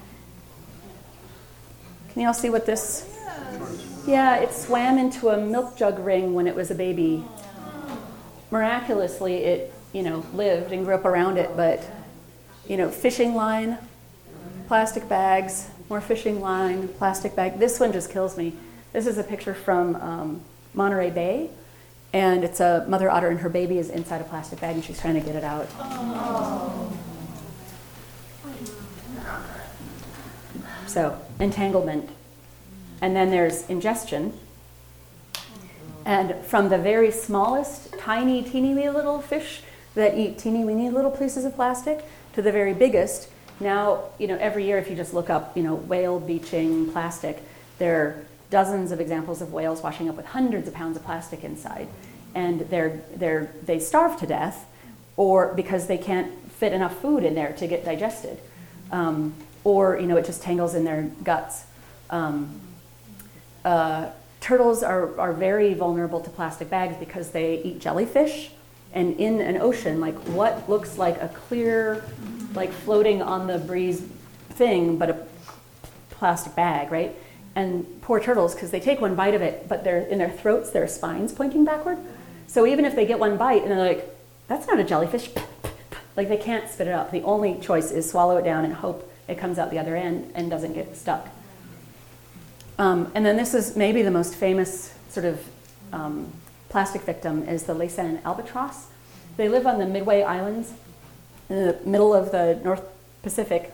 Can you all see what this? Yeah, it swam into a milk jug ring when it was a baby. Miraculously, it, you know, lived and grew up around it, but, you know, fishing line, plastic bags, more fishing line, plastic bag. This one just kills me. This is a picture from um, Monterey Bay, and it's a mother otter and her baby is inside a plastic bag and she's trying to get it out. Oh. So, entanglement. And then there's ingestion. And from the very smallest, tiny, teeny wee little fish that eat teeny weeny little pieces of plastic to the very biggest, now, you know, every year if you just look up, you know, whale beaching plastic, there are dozens of examples of whales washing up with hundreds of pounds of plastic inside. And they're, they're, they starve to death or because they can't fit enough food in there to get digested. Um, or, you know, it just tangles in their guts. Um, uh, turtles are, are very vulnerable to plastic bags because they eat jellyfish. And in an ocean, like what looks like a clear, like floating on the breeze thing, but a plastic bag, right? And poor turtles, because they take one bite of it, but they're in their throats, their spines pointing backward. So even if they get one bite and they're like, that's not a jellyfish, like they can't spit it out. The only choice is swallow it down and hope it comes out the other end and doesn't get stuck. Um, and then this is maybe the most famous sort of um, plastic victim is the Laysan albatross. They live on the Midway Islands in the middle of the North Pacific.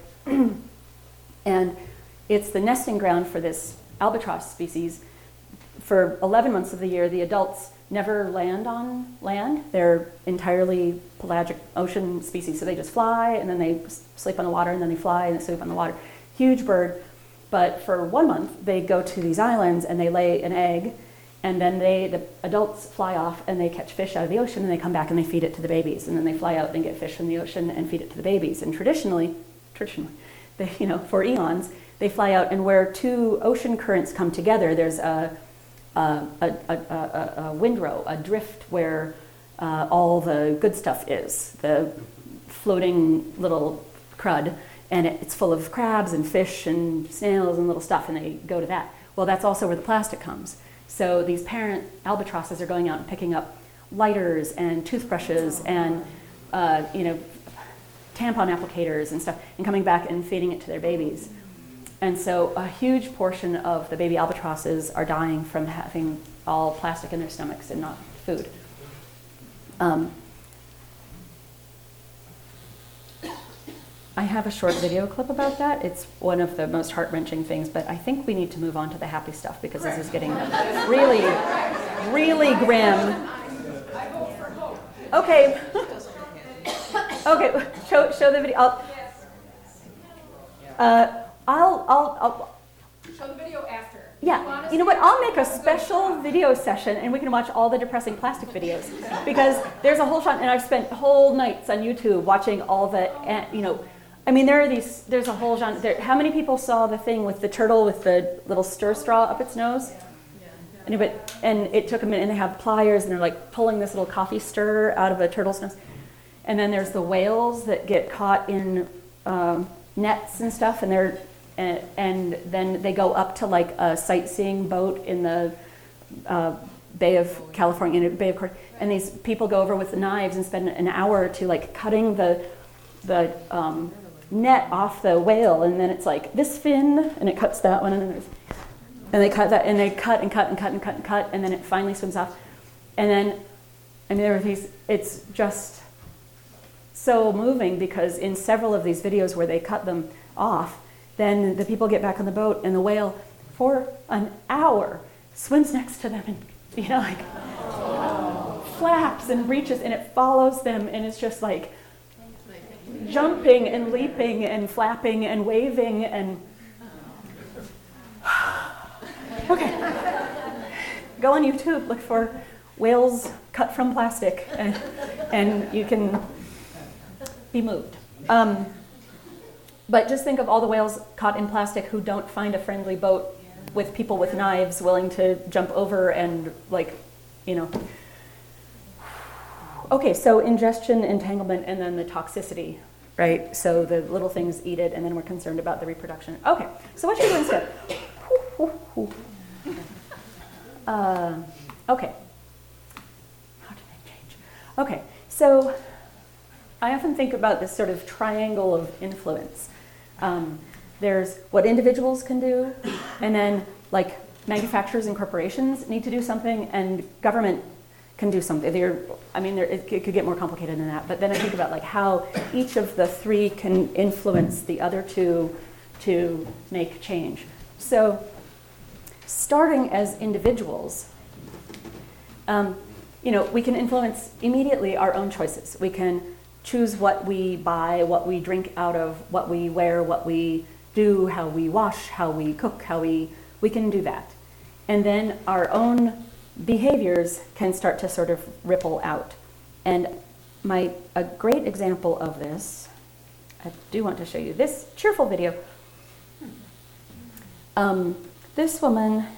And it's the nesting ground for this albatross species. For eleven months of the year, the adults never land on land. They're entirely pelagic ocean species, so they just fly, and then they sleep on the water, and then they fly, and they sleep on the water. Huge bird. But for one month, they go to these islands, and they lay an egg, and then they, the adults fly off, and they catch fish out of the ocean, and they come back, and they feed it to the babies. And then they fly out and get fish from the ocean and feed it to the babies. And traditionally, traditionally, they, you know, for eons, they fly out, and where two ocean currents come together, there's a, a, a, a, a windrow, a drift where uh, all the good stuff is, the floating little crud, and it, it's full of crabs and fish and snails and little stuff, and they go to that. Well, that's also where the plastic comes. So these parent albatrosses are going out and picking up lighters and toothbrushes and uh, you know, tampon applicators and stuff, and coming back and feeding it to their babies. And so a huge portion of the baby albatrosses are dying from having all plastic in their stomachs and not food. Um, I have a short video clip about that. It's one of the most heart-wrenching things, but I think we need to move on to the happy stuff because this is getting really, really grim. Okay. Okay, show, show the video. I'll, uh, I'll, I'll, I'll, Show the video after. Yeah, you know what? I'll make a special video session and we can watch all the depressing plastic videos because there's a whole shot, and I've spent whole nights on YouTube watching all the, uh, you know, I mean, there are these, there's a whole genre. There, how many people saw the thing with the turtle with the little stir straw up its nose? Anybody? And it took a minute, and they have pliers, and they're like pulling this little coffee stir out of a turtle's nose. And then there's the whales that get caught in um, nets and stuff, and they're, and, and then they go up to like a sightseeing boat in the uh, Bay of California, in the Bay of Cor- and these people go over with the knives and spend an hour or two like cutting the the um, net off the whale, and then it's like this fin, and it cuts that one, and then there's, and they cut that, and they cut and cut and cut and cut and cut, and then it finally swims off, and then, I mean, there are these. It's just so moving because in several of these videos where they cut them off, then the people get back on the boat, and the whale, for an hour, swims next to them, and you know, like flaps and reaches, and it follows them, and it's just like jumping and leaping and flapping and waving and okay. Go on YouTube, look for whales cut from plastic, and, and you can be moved. Um, but just think of all the whales caught in plastic who don't find a friendly boat with people with knives willing to jump over and, like, you know. Okay, so ingestion, entanglement, and then the toxicity, right? So the little things eat it, and then we're concerned about the reproduction. Okay, so what should we do instead? Uh, okay. How did I change? Okay, so I often think about this sort of triangle of influence. Um, there's what individuals can do, and then like manufacturers and corporations need to do something, and government can do something. They're, I mean, it, it could get more complicated than that, but then I think about like how each of the three can influence the other two to make change. So starting as individuals, um, you know, we can influence immediately our own choices. We can choose what we buy, what we drink out of, what we wear, what we do, how we wash, how we cook, how we, we can do that. And then our own behaviors can start to sort of ripple out. And my a great example of this, I do want to show you this cheerful video. Um, this woman,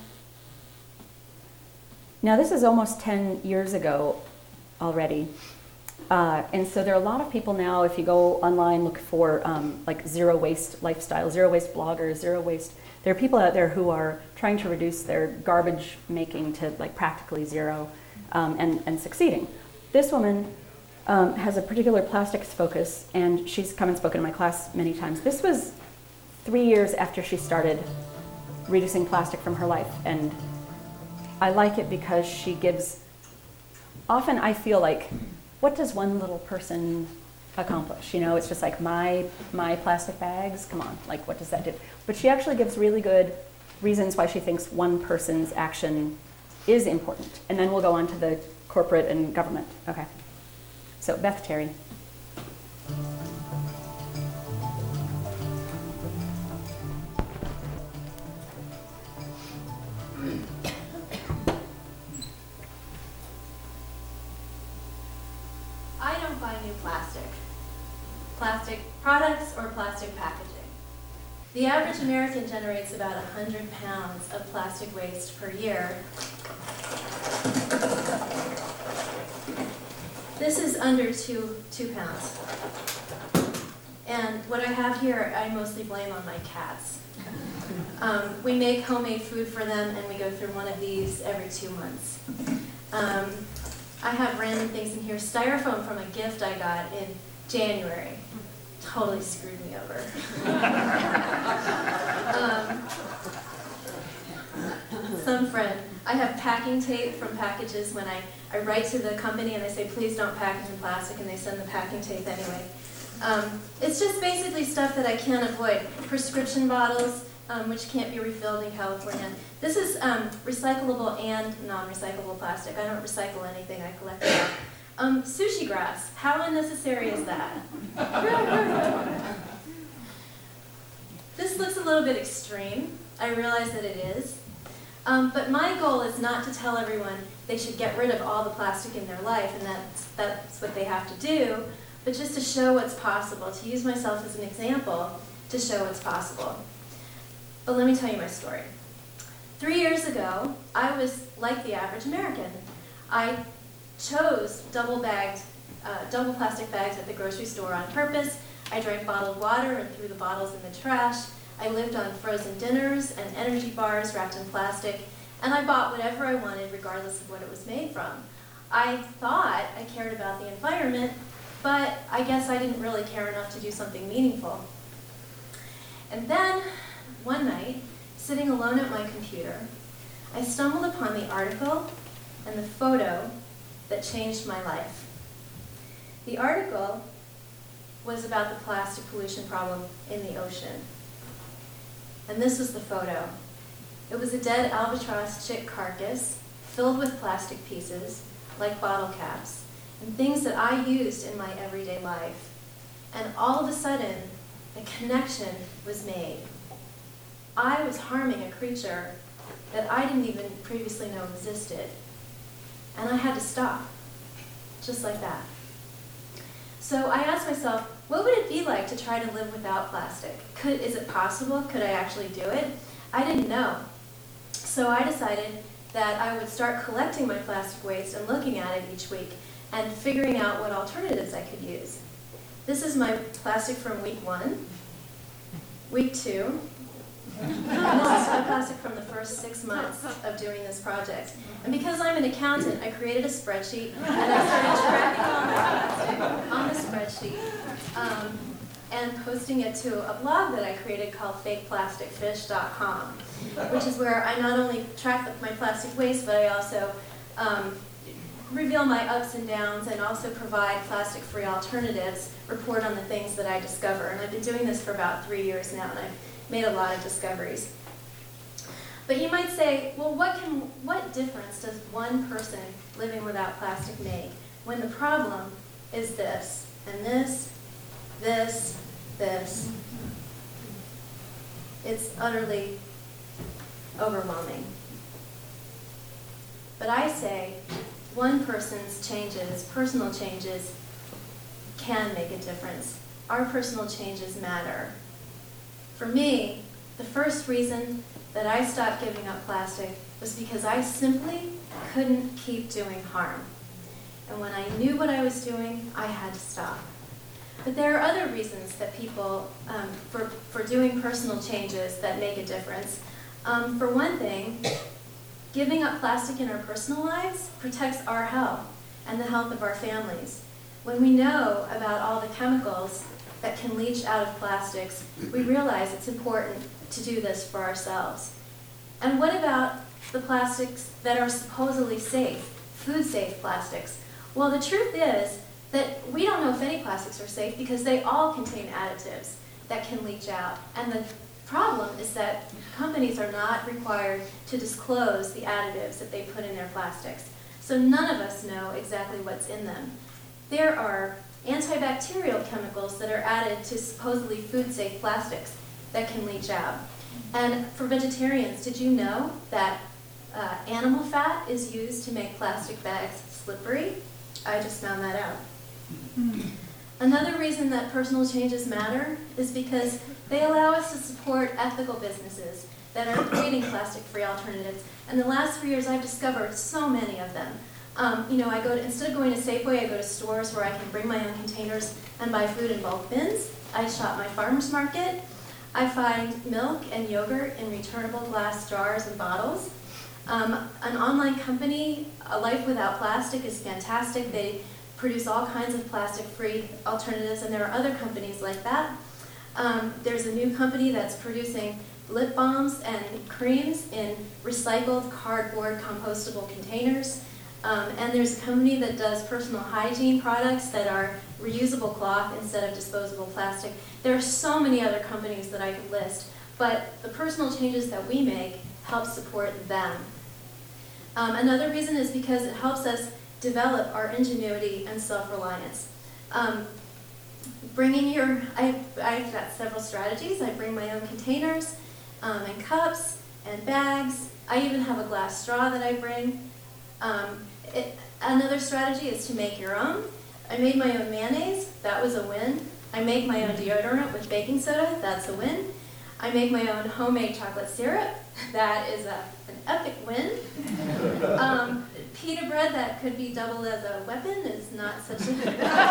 now this is almost ten years ago already. Uh, and so there are a lot of people now, if you go online, look for um, like zero waste lifestyle, zero waste bloggers, zero waste. There are people out there who are trying to reduce their garbage making to like practically zero um, and, and succeeding. This woman um, has a particular plastics focus, and she's come and spoken in my class many times. This was three years after she started reducing plastic from her life, and I like it because she gives, often I feel like, what does one little person accomplish? You know, it's just like my my plastic bags, come on, like what does that do? But she actually gives really good reasons why she thinks one person's action is important. And then we'll go on to the corporate and government. Okay. So Beth Terry. I don't buy new plastic, plastic products or plastic packaging. The average American generates about one hundred pounds of plastic waste per year. This is under two, two pounds. And what I have here, I mostly blame on my cats. Um, we make homemade food for them, and we go through one of these every two months. Um, I have random things in here. Styrofoam from a gift I got in January. Totally screwed me over. um, some friend. I have packing tape from packages when I, I write to the company and I say, please don't package in plastic, and they send the packing tape anyway. Um, it's just basically stuff that I can't avoid. Prescription bottles, um, which can't be refilled in California. This is um, recyclable and non-recyclable plastic. I don't recycle anything, I collect it all. Um, sushi grass, how unnecessary is that? This looks a little bit extreme. I realize that it is. Um, but my goal is not to tell everyone they should get rid of all the plastic in their life and that's, that's what they have to do, but just to show what's possible, to use myself as an example to show what's possible. But let me tell you my story. Three years ago, I was like the average American. I chose double-bagged, uh, double plastic bags at the grocery store on purpose. I drank bottled water and threw the bottles in the trash. I lived on frozen dinners and energy bars wrapped in plastic, and I bought whatever I wanted regardless of what it was made from. I thought I cared about the environment, but I guess I didn't really care enough to do something meaningful. And then, one night, sitting alone at my computer, I stumbled upon the article and the photo that changed my life. The article was about the plastic pollution problem in the ocean. And this was the photo. It was a dead albatross chick carcass filled with plastic pieces, like bottle caps, and things that I used in my everyday life. And all of a sudden, a connection was made. I was harming a creature that I didn't even previously know existed. And I had to stop, just like that. So I asked myself, what would it be like to try to live without plastic? Could, is it possible? Could I actually do it? I didn't know. So I decided that I would start collecting my plastic waste and looking at it each week and figuring out what alternatives I could use. This is my plastic from week one, week two, and this is my plastic from the first six months of doing this project. And because I'm an accountant, I created a spreadsheet and I started tracking all my plastic on the spreadsheet um, and posting it to a blog that I created called fake plastic fish dot com, which is where I not only track my plastic waste, but I also um, reveal my ups and downs and also provide plastic-free alternatives, report on the things that I discover. And I've been doing this for about three years now, and I've made a lot of discoveries. But you might say, well, what can, what difference does one person living without plastic make when the problem is this, and this, this, this? It's utterly overwhelming. But I say, one person's changes, personal changes, can make a difference. Our personal changes matter. For me, the first reason that I stopped giving up plastic was because I simply couldn't keep doing harm. And when I knew what I was doing, I had to stop. But there are other reasons that people, um, for, for doing personal changes that make a difference. Um, for one thing, giving up plastic in our personal lives protects our health and the health of our families. When we know about all the chemicals that can leach out of plastics, we realize it's important to do this for ourselves. And what about the plastics that are supposedly safe, food-safe plastics? Well, the truth is that we don't know if any plastics are safe because they all contain additives that can leach out. And the problem is that companies are not required to disclose the additives that they put in their plastics. So none of us know exactly what's in them. There are antibacterial chemicals that are added to supposedly food-safe plastics that can leach out. And for vegetarians, did you know that uh, animal fat is used to make plastic bags slippery? I just found that out. Another reason that personal changes matter is because they allow us to support ethical businesses that are creating plastic-free alternatives. And the last three years, I've discovered so many of them. Um, you know, I go to, instead of going to Safeway, I go to stores where I can bring my own containers and buy food in bulk bins. I shop my farmer's market. I find milk and yogurt in returnable glass jars and bottles. Um, an online company, A Life Without Plastic, is fantastic. They produce all kinds of plastic-free alternatives, and there are other companies like that. Um, there's a new company that's producing lip balms and creams in recycled cardboard compostable containers. Um, and there's a company that does personal hygiene products that are reusable cloth instead of disposable plastic. There are so many other companies that I could list, but the personal changes that we make help support them. Um, another reason is because it helps us develop our ingenuity and self-reliance. Um, bringing your, I, I've got several strategies. I bring my own containers um, and cups and bags. I even have a glass straw that I bring. Um, it, another strategy is to make your own. I made my own mayonnaise, that was a win. I make my own deodorant with baking soda, that's a win. I make my own homemade chocolate syrup, that is a, an epic win. Um, pita bread that could be doubled as a weapon is not such a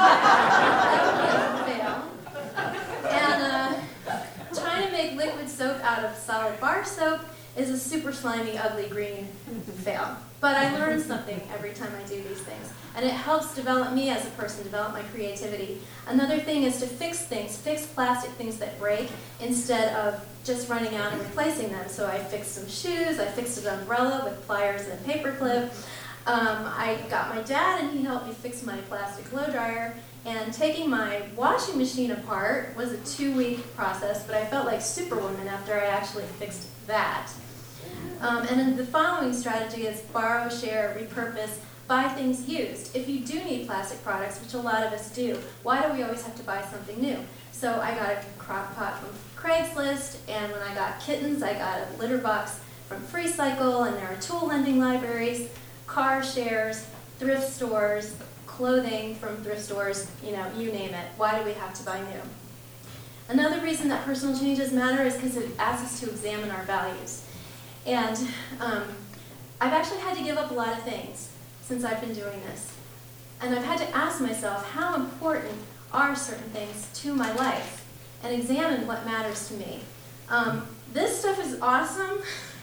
fail. And uh, trying to make liquid soap out of solid bar soap is a super slimy, ugly green fail. But I learn something every time I do these things. And it helps develop me as a person, develop my creativity. Another thing is to fix things, fix plastic things that break instead of just running out and replacing them. So I fixed some shoes, I fixed an umbrella with pliers and a paper clip. Um, I got my dad and he helped me fix my plastic blow dryer. And taking my washing machine apart was a two-week process, but I felt like Superwoman after I actually fixed that. Um, and then the following strategy is borrow, share, repurpose, buy things used. If you do need plastic products, which a lot of us do, why do we always have to buy something new? So I got a crock pot from Craigslist, and when I got kittens, I got a litter box from FreeCycle, and there are tool lending libraries, car shares, thrift stores, clothing from thrift stores, you know, you name it. Why do we have to buy new? Another reason that personal changes matter is because it asks us to examine our values. And um, I've actually had to give up a lot of things since I've been doing this. And I've had to ask myself, how important are certain things to my life? And examine what matters to me. Um, this stuff is awesome,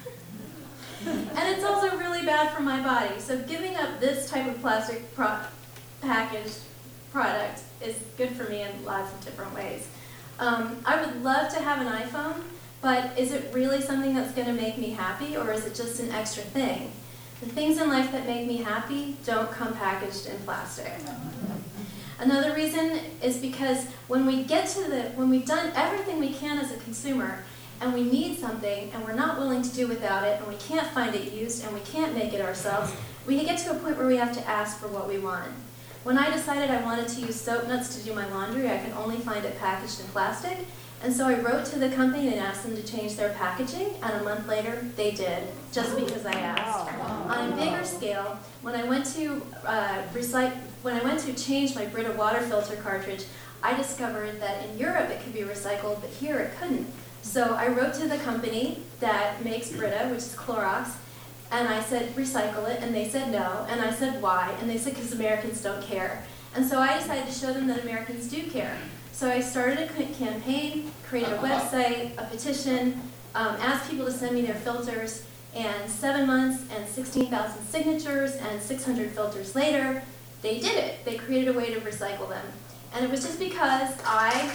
and it's also really bad for my body. So giving up this type of plastic pro packaged product is good for me in lots of different ways. Um, I would love to have an iPhone, but is it really something that's going to make me happy, or is it just an extra thing? The things in life that make me happy don't come packaged in plastic. Another reason is because when we get to the, when we've done everything we can as a consumer, and we need something, and we're not willing to do without it, and we can't find it used, and we can't make it ourselves, we get to a point where we have to ask for what we want. When I decided I wanted to use soap nuts to do my laundry, I could only find it packaged in plastic. And so I wrote to the company and asked them to change their packaging, and a month later, they did, just because I asked. On a bigger scale, when I went to uh, recycle, when I went to change my Brita water filter cartridge, I discovered that in Europe it could be recycled, but here it couldn't. So I wrote to the company that makes Brita, which is Clorox, and I said, recycle it, and they said no, and I said why, and they said because Americans don't care. And so I decided to show them that Americans do care. So I started a campaign, created a website, a petition, um, asked people to send me their filters, and seven months and sixteen thousand signatures and six hundred filters later, they did it. They created a way to recycle them. And it was just because I,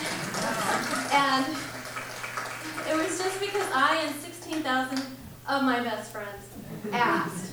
and it was just because I and sixteen thousand of my best friends asked.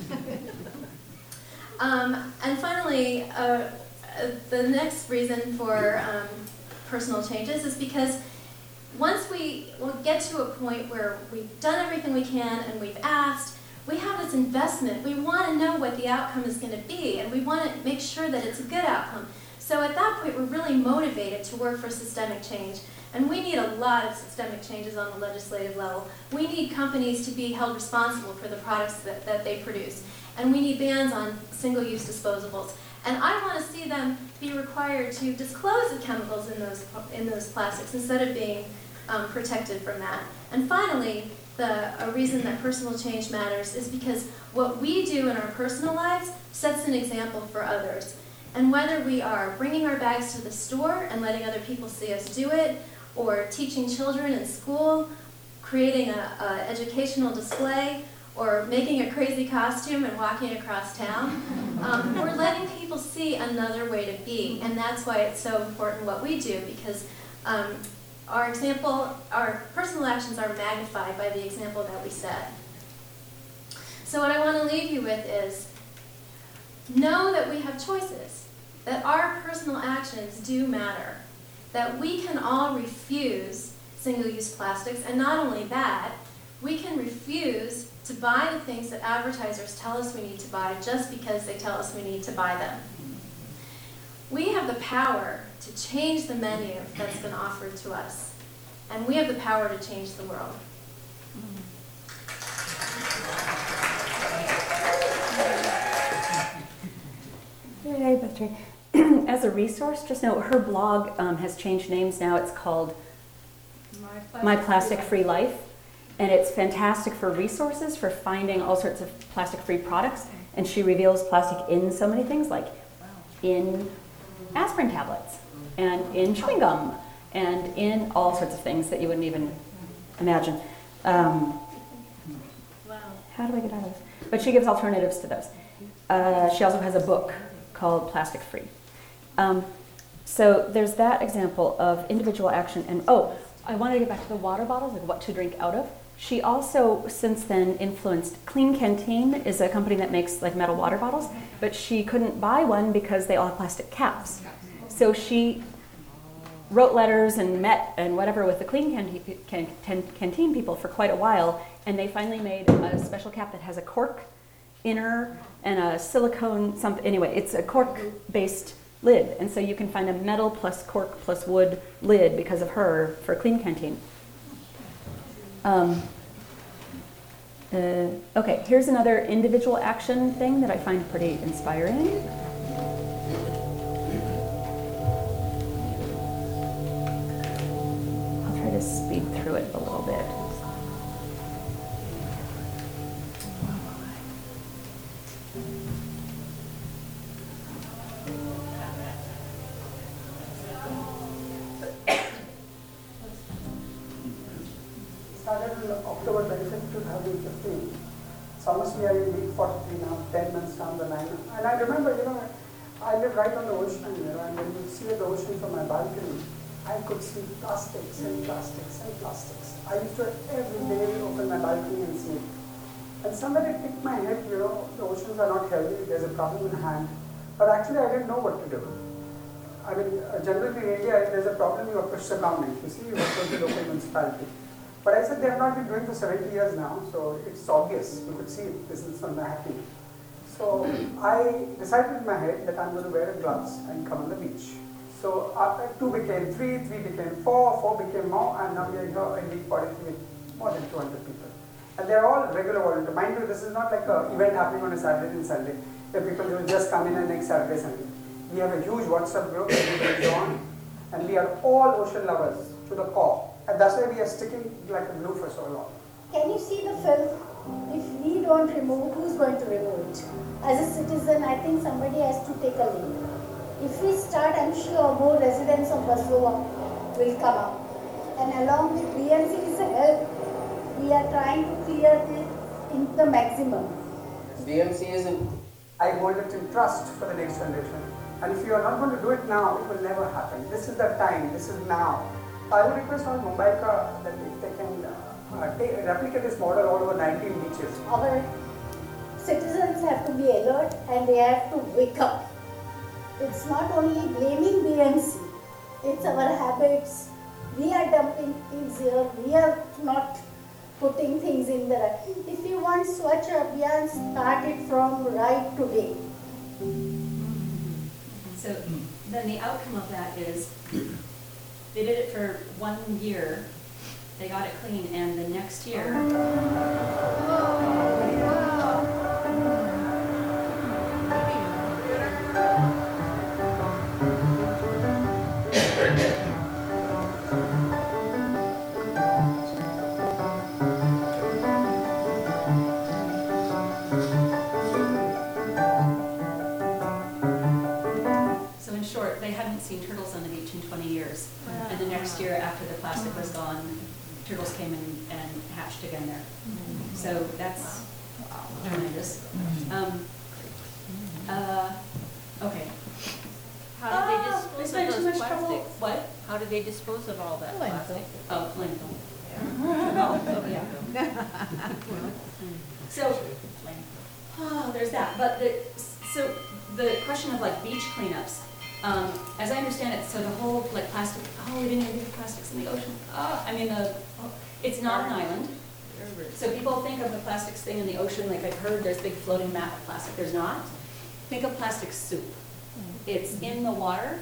Um, and finally, uh, the next reason for um, personal changes is because once we will get to a point where we've done everything we can and we've asked, we have this investment. We want to know what the outcome is going to be, and we want to make sure that it's a good outcome. So at that point, we're really motivated to work for systemic change. And we need a lot of systemic changes on the legislative level. We need companies to be held responsible for the products that, that they produce. And we need bans on single-use disposables. And I want to see them be required to disclose the chemicals in those, in those plastics instead of being um, protected from that. And finally, the a reason that personal change matters is because what we do in our personal lives sets an example for others. And whether we are bringing our bags to the store and letting other people see us do it, or teaching children in school, creating an educational display, or making a crazy costume and walking across town, um, we're letting people see another way to be. And that's why it's so important what we do, because um, our example, our personal actions are magnified by the example that we set. So what I want to leave you with is, know that we have choices, that our personal actions do matter, that we can all refuse single-use plastics, and not only that, we can refuse to buy the things that advertisers tell us we need to buy just because they tell us we need to buy them. We have the power to change the menu that's been offered to us, and we have the power to change the world. Yay, Beth Tree. As a resource, just know her blog um, has changed names now. It's called My Plastic Free Life. And it's fantastic for resources, for finding all sorts of plastic-free products. And she reveals plastic in so many things, like in aspirin tablets, and in chewing gum, and in all sorts of things that you wouldn't even imagine. Um, Wow. how do I get out of this? But she gives alternatives to those. Uh, she also has a book called Plastic Free. Um, so there's that example of individual action. And oh, I wanted to get back to the water bottles, like what to drink out of. She also, since then, influenced Clean Canteen is a company that makes like metal water bottles, but she couldn't buy one because they all have plastic caps. So she wrote letters and met and whatever with the Clean Canteen, can, can, Canteen people for quite a while, and they finally made a special cap that has a cork inner and a silicone something. Anyway, it's a cork-based lid, and so you can find a metal plus cork plus wood lid because of her for Clean Canteen. Um, uh, okay, here's another individual action thing that I find pretty inspiring. I'll try to speed through it a little bit. Started in October twenty-fifth, twenty fifteen. So almost we are in week forty-three now, ten months down the line. And I remember, you know, I live right on the ocean, you know, and when you see the ocean from my balcony, I could see plastics and plastics and plastics. I used to every day open my balcony and see it. And somebody picked my head, you know, the oceans are not healthy, there's a problem in hand. But actually I didn't know what to do. I mean, uh, generally in India, if there's a problem, you approach the government. You see, you approach the local municipality. But I said they have not been doing for seventy years now, so it's obvious. You could see it. This is not happening. So I decided in my head that I'm going to wear gloves and come on the beach. So after two became three, three became four, four became more, and now we are here in week forty-three with more than two hundred people. And they're all regular volunteers. Mind you, this is not like an event happening on a Saturday and Sunday, where people will just come in and next Saturday, Sunday. We have a huge WhatsApp group, everybody is on, and we are all ocean lovers to the core. And that's why we are sticking like a glue for so long. Can you see the film? If we don't remove, who's going to remove it? As a citizen, I think somebody has to take a lead. If we start, I'm sure more residents of Versova will come up. And along with B M C's help, we are trying to clear it in the maximum. B M C is in, I hold it in trust for the next generation. And if you are not going to do it now, it will never happen. This is the time, this is now. I would request all Mumbaika that if they can uh, uh, take, replicate this model all over nineteen beaches. Our citizens have to be alert and they have to wake up. It's not only blaming B M C, it's our habits. We are dumping things here, we are not putting things in there. If you want Swachh Abhiyan, start it from right today. So then the outcome of that is they did it for one year, they got it clean, and the next year. So in short, they hadn't seen turtles on the beach in twenty years. And the next year, after the plastic was gone, turtles came in and hatched again there. So that's tremendous. Um, uh, okay. How do they Ah, dispose it's been of too those much trouble. plastics? What? How do they dispose of all that plastic? Oh, landfill. Oh, yeah. So, oh, there's that. But the, so the question of like beach cleanups, um, as I understand it, so the whole like plastic, oh, we didn't even leave plastics in the ocean. Oh, I mean, the, oh, it's not an island. So people think of the plastics thing in the ocean, like I've heard there's a big floating map of plastic. There's not. Think of plastic soup. It's in the water,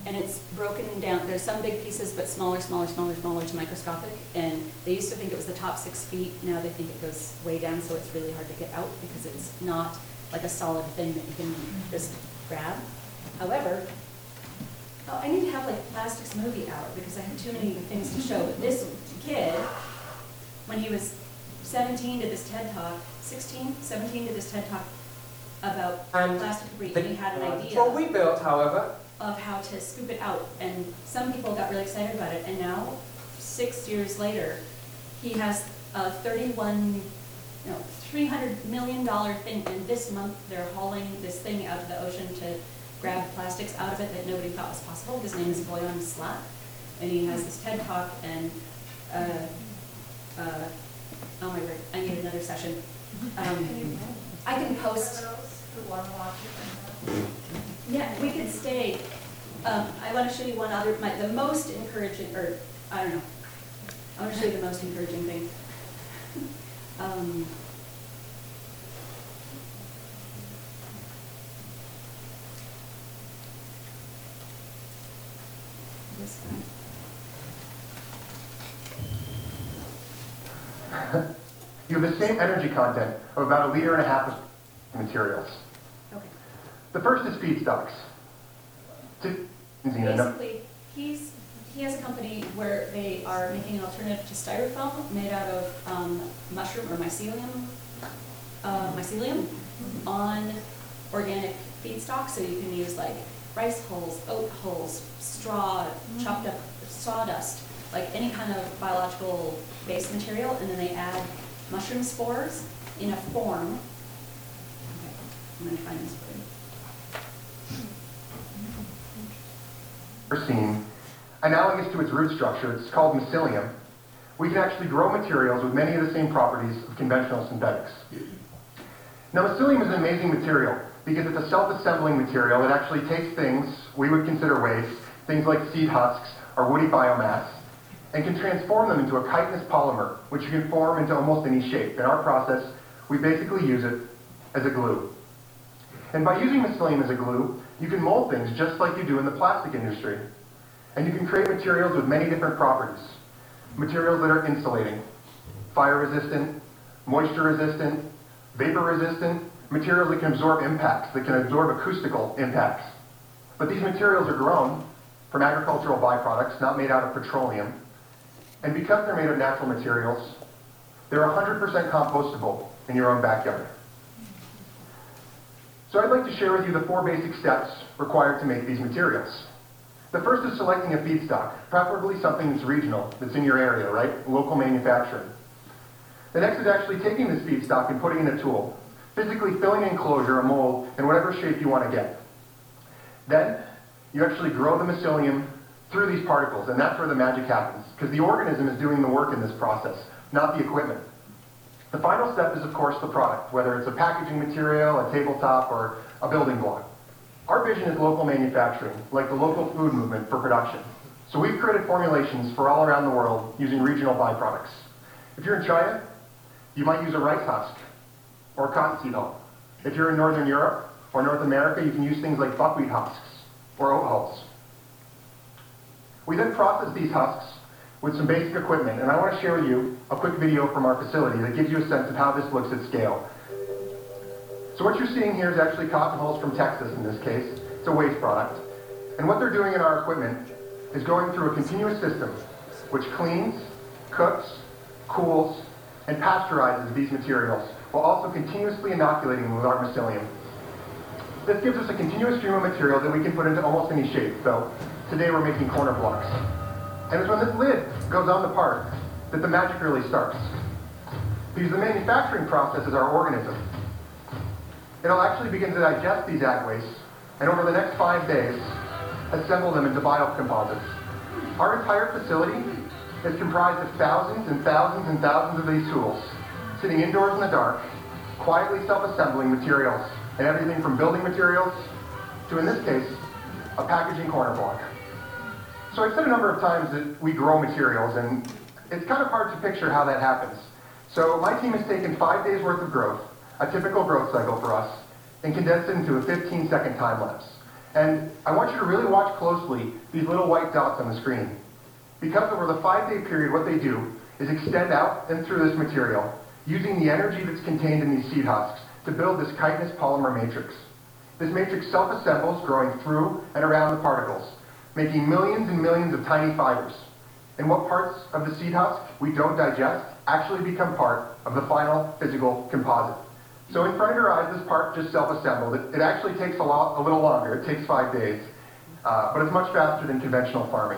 and it's broken down. There's some big pieces, but smaller, smaller, smaller, smaller to microscopic. And they used to think it was the top six feet. Now they think it goes way down, so it's really hard to get out because it's not like a solid thing that you can just grab. However, oh, I need to have like plastics movie hour because I have too many things to show. But this kid, when he was seventeen, did this TED Talk, sixteen, seventeen, did this TED Talk about And plastic debris, and he had an idea What we built, however, of how to scoop it out, and some people got really excited about it, and now, six years later, he has a thirty-one, no, three hundred million dollar thing, and this month they're hauling this thing out of the ocean to grab plastics out of it that nobody thought was possible. His name is Boyan Slat, and he has this TED Talk, and, uh, uh, oh my word, I need another session. Um, I can post. Yeah, we can stay. Um, I want to show you one other, my, the most encouraging, or I don't know. I want to show you the most encouraging thing. Um, this guy. You have the same energy content of about a liter and a half of materials. Okay. The first is feedstocks. To, Basically, he's he has a company where they are making an alternative to styrofoam made out of um, mushroom or mycelium, uh, mycelium on organic feedstock. So you can use like rice hulls, oat hulls, straw, chopped up sawdust, like any kind of biological based material, and then they add mushroom spores in a form. Okay, I'm going to find this for you. Seen, analogous to its root structure, it's called mycelium. We can actually grow materials with many of the same properties of conventional synthetics. Now, mycelium is an amazing material because it's a self-assembling material. It actually takes things we would consider waste, things like seed husks or woody biomass, and can transform them into a chitinous polymer, which you can form into almost any shape. In our process, we basically use it as a glue. And by using mycelium as a glue, you can mold things just like you do in the plastic industry. And you can create materials with many different properties. Materials that are insulating, fire resistant, moisture resistant, vapor resistant, materials that can absorb impacts, that can absorb acoustical impacts. But these materials are grown from agricultural byproducts, not made out of petroleum. And because they're made of natural materials, they're one hundred percent compostable in your own backyard. So I'd like to share with you the four basic steps required to make these materials. The first is selecting a feedstock, preferably something that's regional, that's in your area, right? Local manufacturing. The next is actually taking this feedstock and putting in a tool, physically filling an enclosure, a mold, in whatever shape you want to get. Then, you actually grow the mycelium through these particles, and that's where the magic happens, because the organism is doing the work in this process, not the equipment. The final step is, of course, the product, whether it's a packaging material, a tabletop, or a building block. Our vision is local manufacturing, like the local food movement for production. So we've created formulations for all around the world using regional byproducts. If you're in China, you might use a rice husk or a cottonseed hull. If you're in Northern Europe or North America, you can use things like buckwheat husks or oat hulls. We then process these husks with some basic equipment, and I want to share with you a quick video from our facility that gives you a sense of how this looks at scale. So what you're seeing here is actually cotton hulls from Texas in this case. It's a waste product. And what they're doing in our equipment is going through a continuous system which cleans, cooks, cools, and pasteurizes these materials while also continuously inoculating them with our mycelium. This gives us a continuous stream of material that we can put into almost any shape. So today we're making corner blocks. And it's when this lid goes on the part that the magic really starts. Because the manufacturing process is our organism. It'll actually begin to digest these ag wastes, and over the next five days, assemble them into biocomposites. Our entire facility is comprised of thousands and thousands and thousands of these tools, sitting indoors in the dark, quietly self-assembling materials, and everything from building materials to, in this case, a packaging corner block. So I've said a number of times that we grow materials, and it's kind of hard to picture how that happens. So my team has taken five days worth of growth, a typical growth cycle for us, and condensed it into a fifteen second time lapse. And I want you to really watch closely these little white dots on the screen. Because over the five-day period, what they do is extend out and through this material, using the energy that's contained in these seed husks to build this chitinous polymer matrix. This matrix self-assembles, growing through and around the particles, making millions and millions of tiny fibers. And what parts of the seed husk we don't digest actually become part of the final physical composite. So in front of your eyes, this part just self-assembled. It, it actually takes a, lot, a little longer. It takes five days, uh, but it's much faster than conventional farming.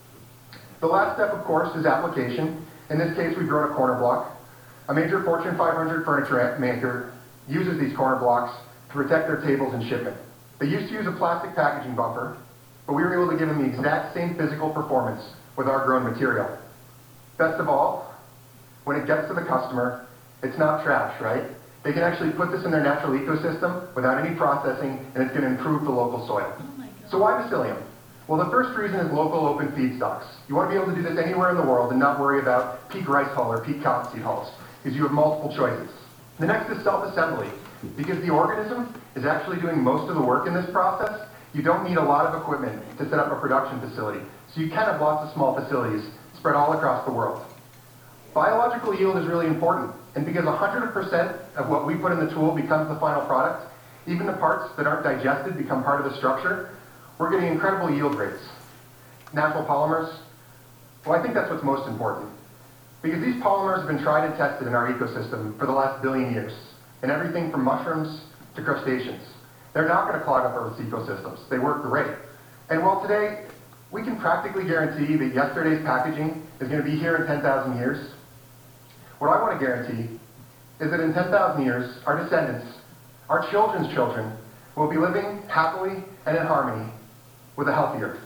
The last step, of course, is application. In this case, we've grown a corner block. A major Fortune five hundred furniture maker uses these corner blocks to protect their tables and shipment. They used to use a plastic packaging bumper, but we were able to give them the exact same physical performance with our grown material. Best of all, when it gets to the customer, it's not trash, right? They can actually put this in their natural ecosystem without any processing, and it's going to improve the local soil. So why Mycelium? Well, the first reason is local open feedstocks. You want to be able to do this anywhere in the world and not worry about peak rice hull or peak cottonseed hulls, because you have multiple choices. The next is self-assembly. Because the organism is actually doing most of the work in this process, you don't need a lot of equipment to set up a production facility. So you can have lots of small facilities spread all across the world. Biological yield is really important, and because one hundred percent of what we put in the tool becomes the final product, even the parts that aren't digested become part of the structure, we're getting incredible yield rates. Natural polymers, well, I think that's what's most important. Because these polymers have been tried and tested in our ecosystem for the last billion years, in everything from mushrooms to crustaceans. They're not going to clog up Earth's ecosystems. They work great. And while today, we can practically guarantee that yesterday's packaging is going to be here in ten thousand years, what I want to guarantee is that in ten thousand years, our descendants, our children's children, will be living happily and in harmony with a healthy Earth.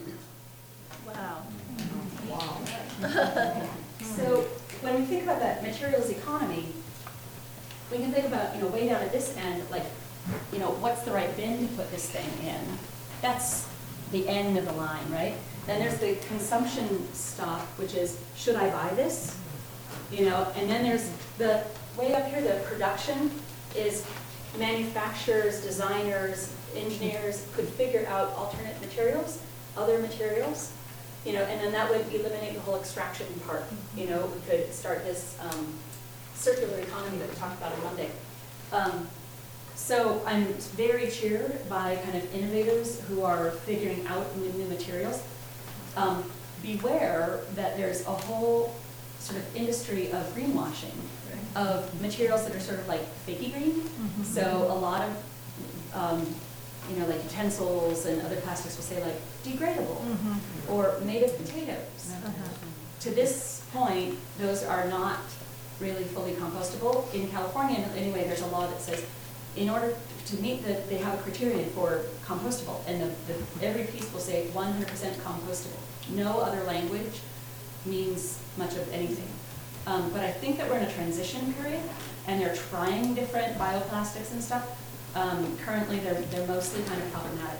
Wow. Wow. So when we think about that materials economy, we can think about, you know, way down at this end, like, you know, what's the right bin to put this thing in? That's the end of the line, right? Then there's the consumption stop, which is, should I buy this? You know, and then there's the, way up here, the production is manufacturers, designers, engineers could figure out alternate materials, other materials, you know, and then that would eliminate the whole extraction part. You know, we could start this um, circular economy that we talked about on Monday. Um, so I'm very cheered by kind of innovators who are figuring out new, new materials. Um, beware that there's a whole sort of industry of greenwashing, of materials that are sort of like fakey green. Mm-hmm. So a lot of, um, you know, like utensils and other plastics will say like degradable mm-hmm. or made of potatoes. Uh-huh. To this point, those are not really fully compostable. In California, anyway, there's a law that says in order to meet the, they have a criterion for compostable, and the, the, every piece will say one hundred percent compostable. No other language means much of anything. Um, but I think that we're in a transition period, and they're trying different bioplastics and stuff. Um, currently, they're, they're mostly kind of problematic.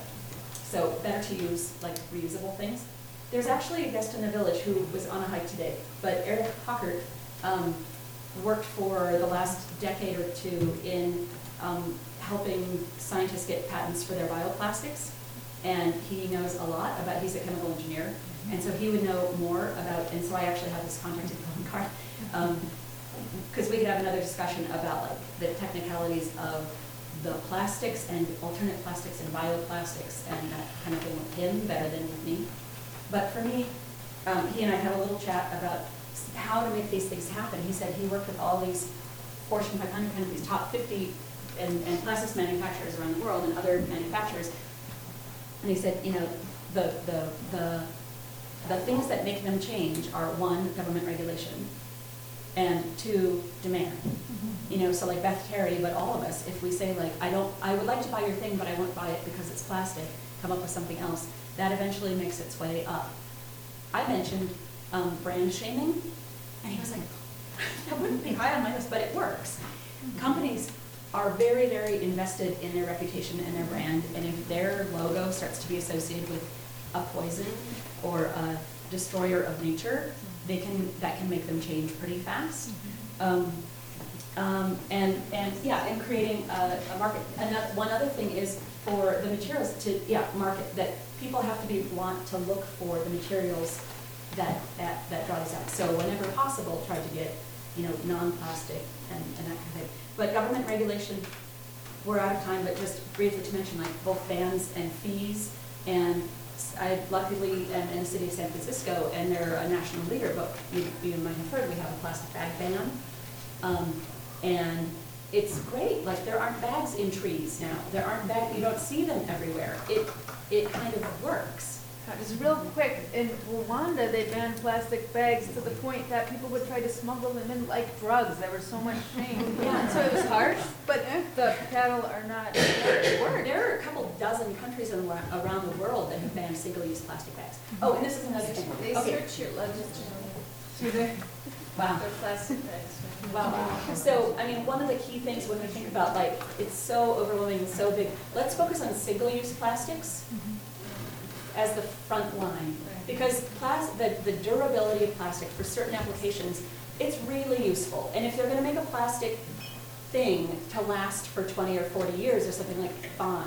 So better to use like reusable things. There's actually a guest in the village who was on a hike today, but Eric Hockert um, worked for the last decade or two in um, helping scientists get patents for their bioplastics. And he knows a lot about, he's a chemical engineer, and so he would know more about, and so I actually have his contact info card, because um, we could have another discussion about like the technicalities of the plastics and alternate plastics and bioplastics and that kind of thing with him better than with me. But for me, um, he and I had a little chat about how to make these things happen. He said he worked with all these Fortune five hundred, kind of these top fifty and, and plastics manufacturers around the world and other manufacturers. And he said, you know, the, the, the, the things that make them change are one, government regulation, and two, demand. Mm-hmm. You know, so like Beth Terry, but all of us, if we say like, I don't, I would like to buy your thing, but I won't buy it because it's plastic, come up with something else, that eventually makes its way up. I mentioned um, brand shaming, and he was like, that wouldn't be high on my list, but it works. Mm-hmm. Companies are very, very invested in their reputation and their brand, and if their logo starts to be associated with a poison or a destroyer of nature, they can, that can make them change pretty fast. Um, um, and, and yeah, and creating a, a market. Another, one other thing is for the materials to, yeah, market, that people have to be, want to look for the materials that, that, that draw these out. So whenever possible, try to get, you know, non-plastic and, and that kind of thing. But government regulation, we're out of time, but just briefly to mention, like, both bans and fees, and I luckily am in the city of San Francisco, and they're a national leader, but you, you might have heard, we have a plastic bag ban. Um, and it's great, like, there aren't bags in trees now. There aren't bags, you don't see them everywhere. It, it kind of works. Just real quick, in Rwanda, they banned plastic bags to the point that people would try to smuggle them in like drugs. There was so much shame. Yeah. And so it was harsh, but the cattle are not, it worked. There are a couple dozen countries in, around the world that have banned single-use plastic bags. Oh, and this is another thing. They Okay. search your luggage. Do they? Wow. They're plastic bags. Wow. So, I mean, one of the key things when we think about, like, it's so overwhelming and so big, let's focus on single-use plastics as the front line. Because plas the, the durability of plastic for certain applications, it's really useful. And if they're going to make a plastic thing to last for twenty or forty years or something, like, fine.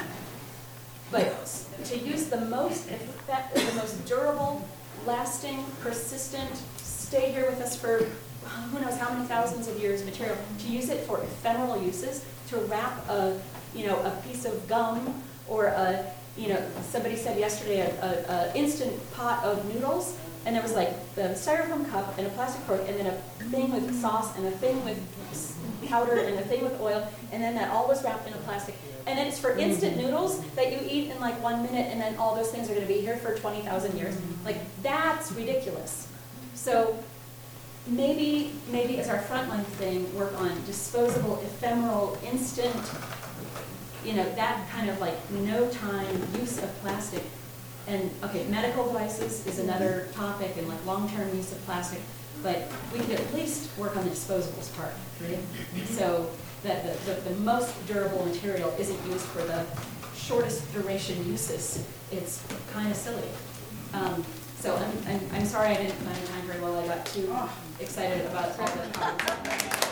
But to use the most, effect, the most durable, lasting, persistent, stay here with us for who knows how many thousands of years material, to use it for ephemeral uses, to wrap a, you know, a piece of gum, or a, you know, somebody said yesterday, a, a, a instant pot of noodles, and there was like the styrofoam cup and a plastic fork, and then a thing with sauce, and a thing with powder, and a thing with oil, and then that all was wrapped in a plastic. And then it's for instant noodles that you eat in like one minute, and then all those things are going to be here for twenty thousand years. Like, that's ridiculous. So maybe, maybe as our frontline thing, work on disposable, ephemeral, instant, you know, that kind of like no time use of plastic. And okay, medical devices is another topic, and like long-term use of plastic, but we could at least work on the disposables part, right? So that the, the, the most durable material isn't used for the shortest duration uses. It's kind of silly. Um, so I'm, I'm, I'm sorry I didn't plan the time very well. I got too excited about all the comments.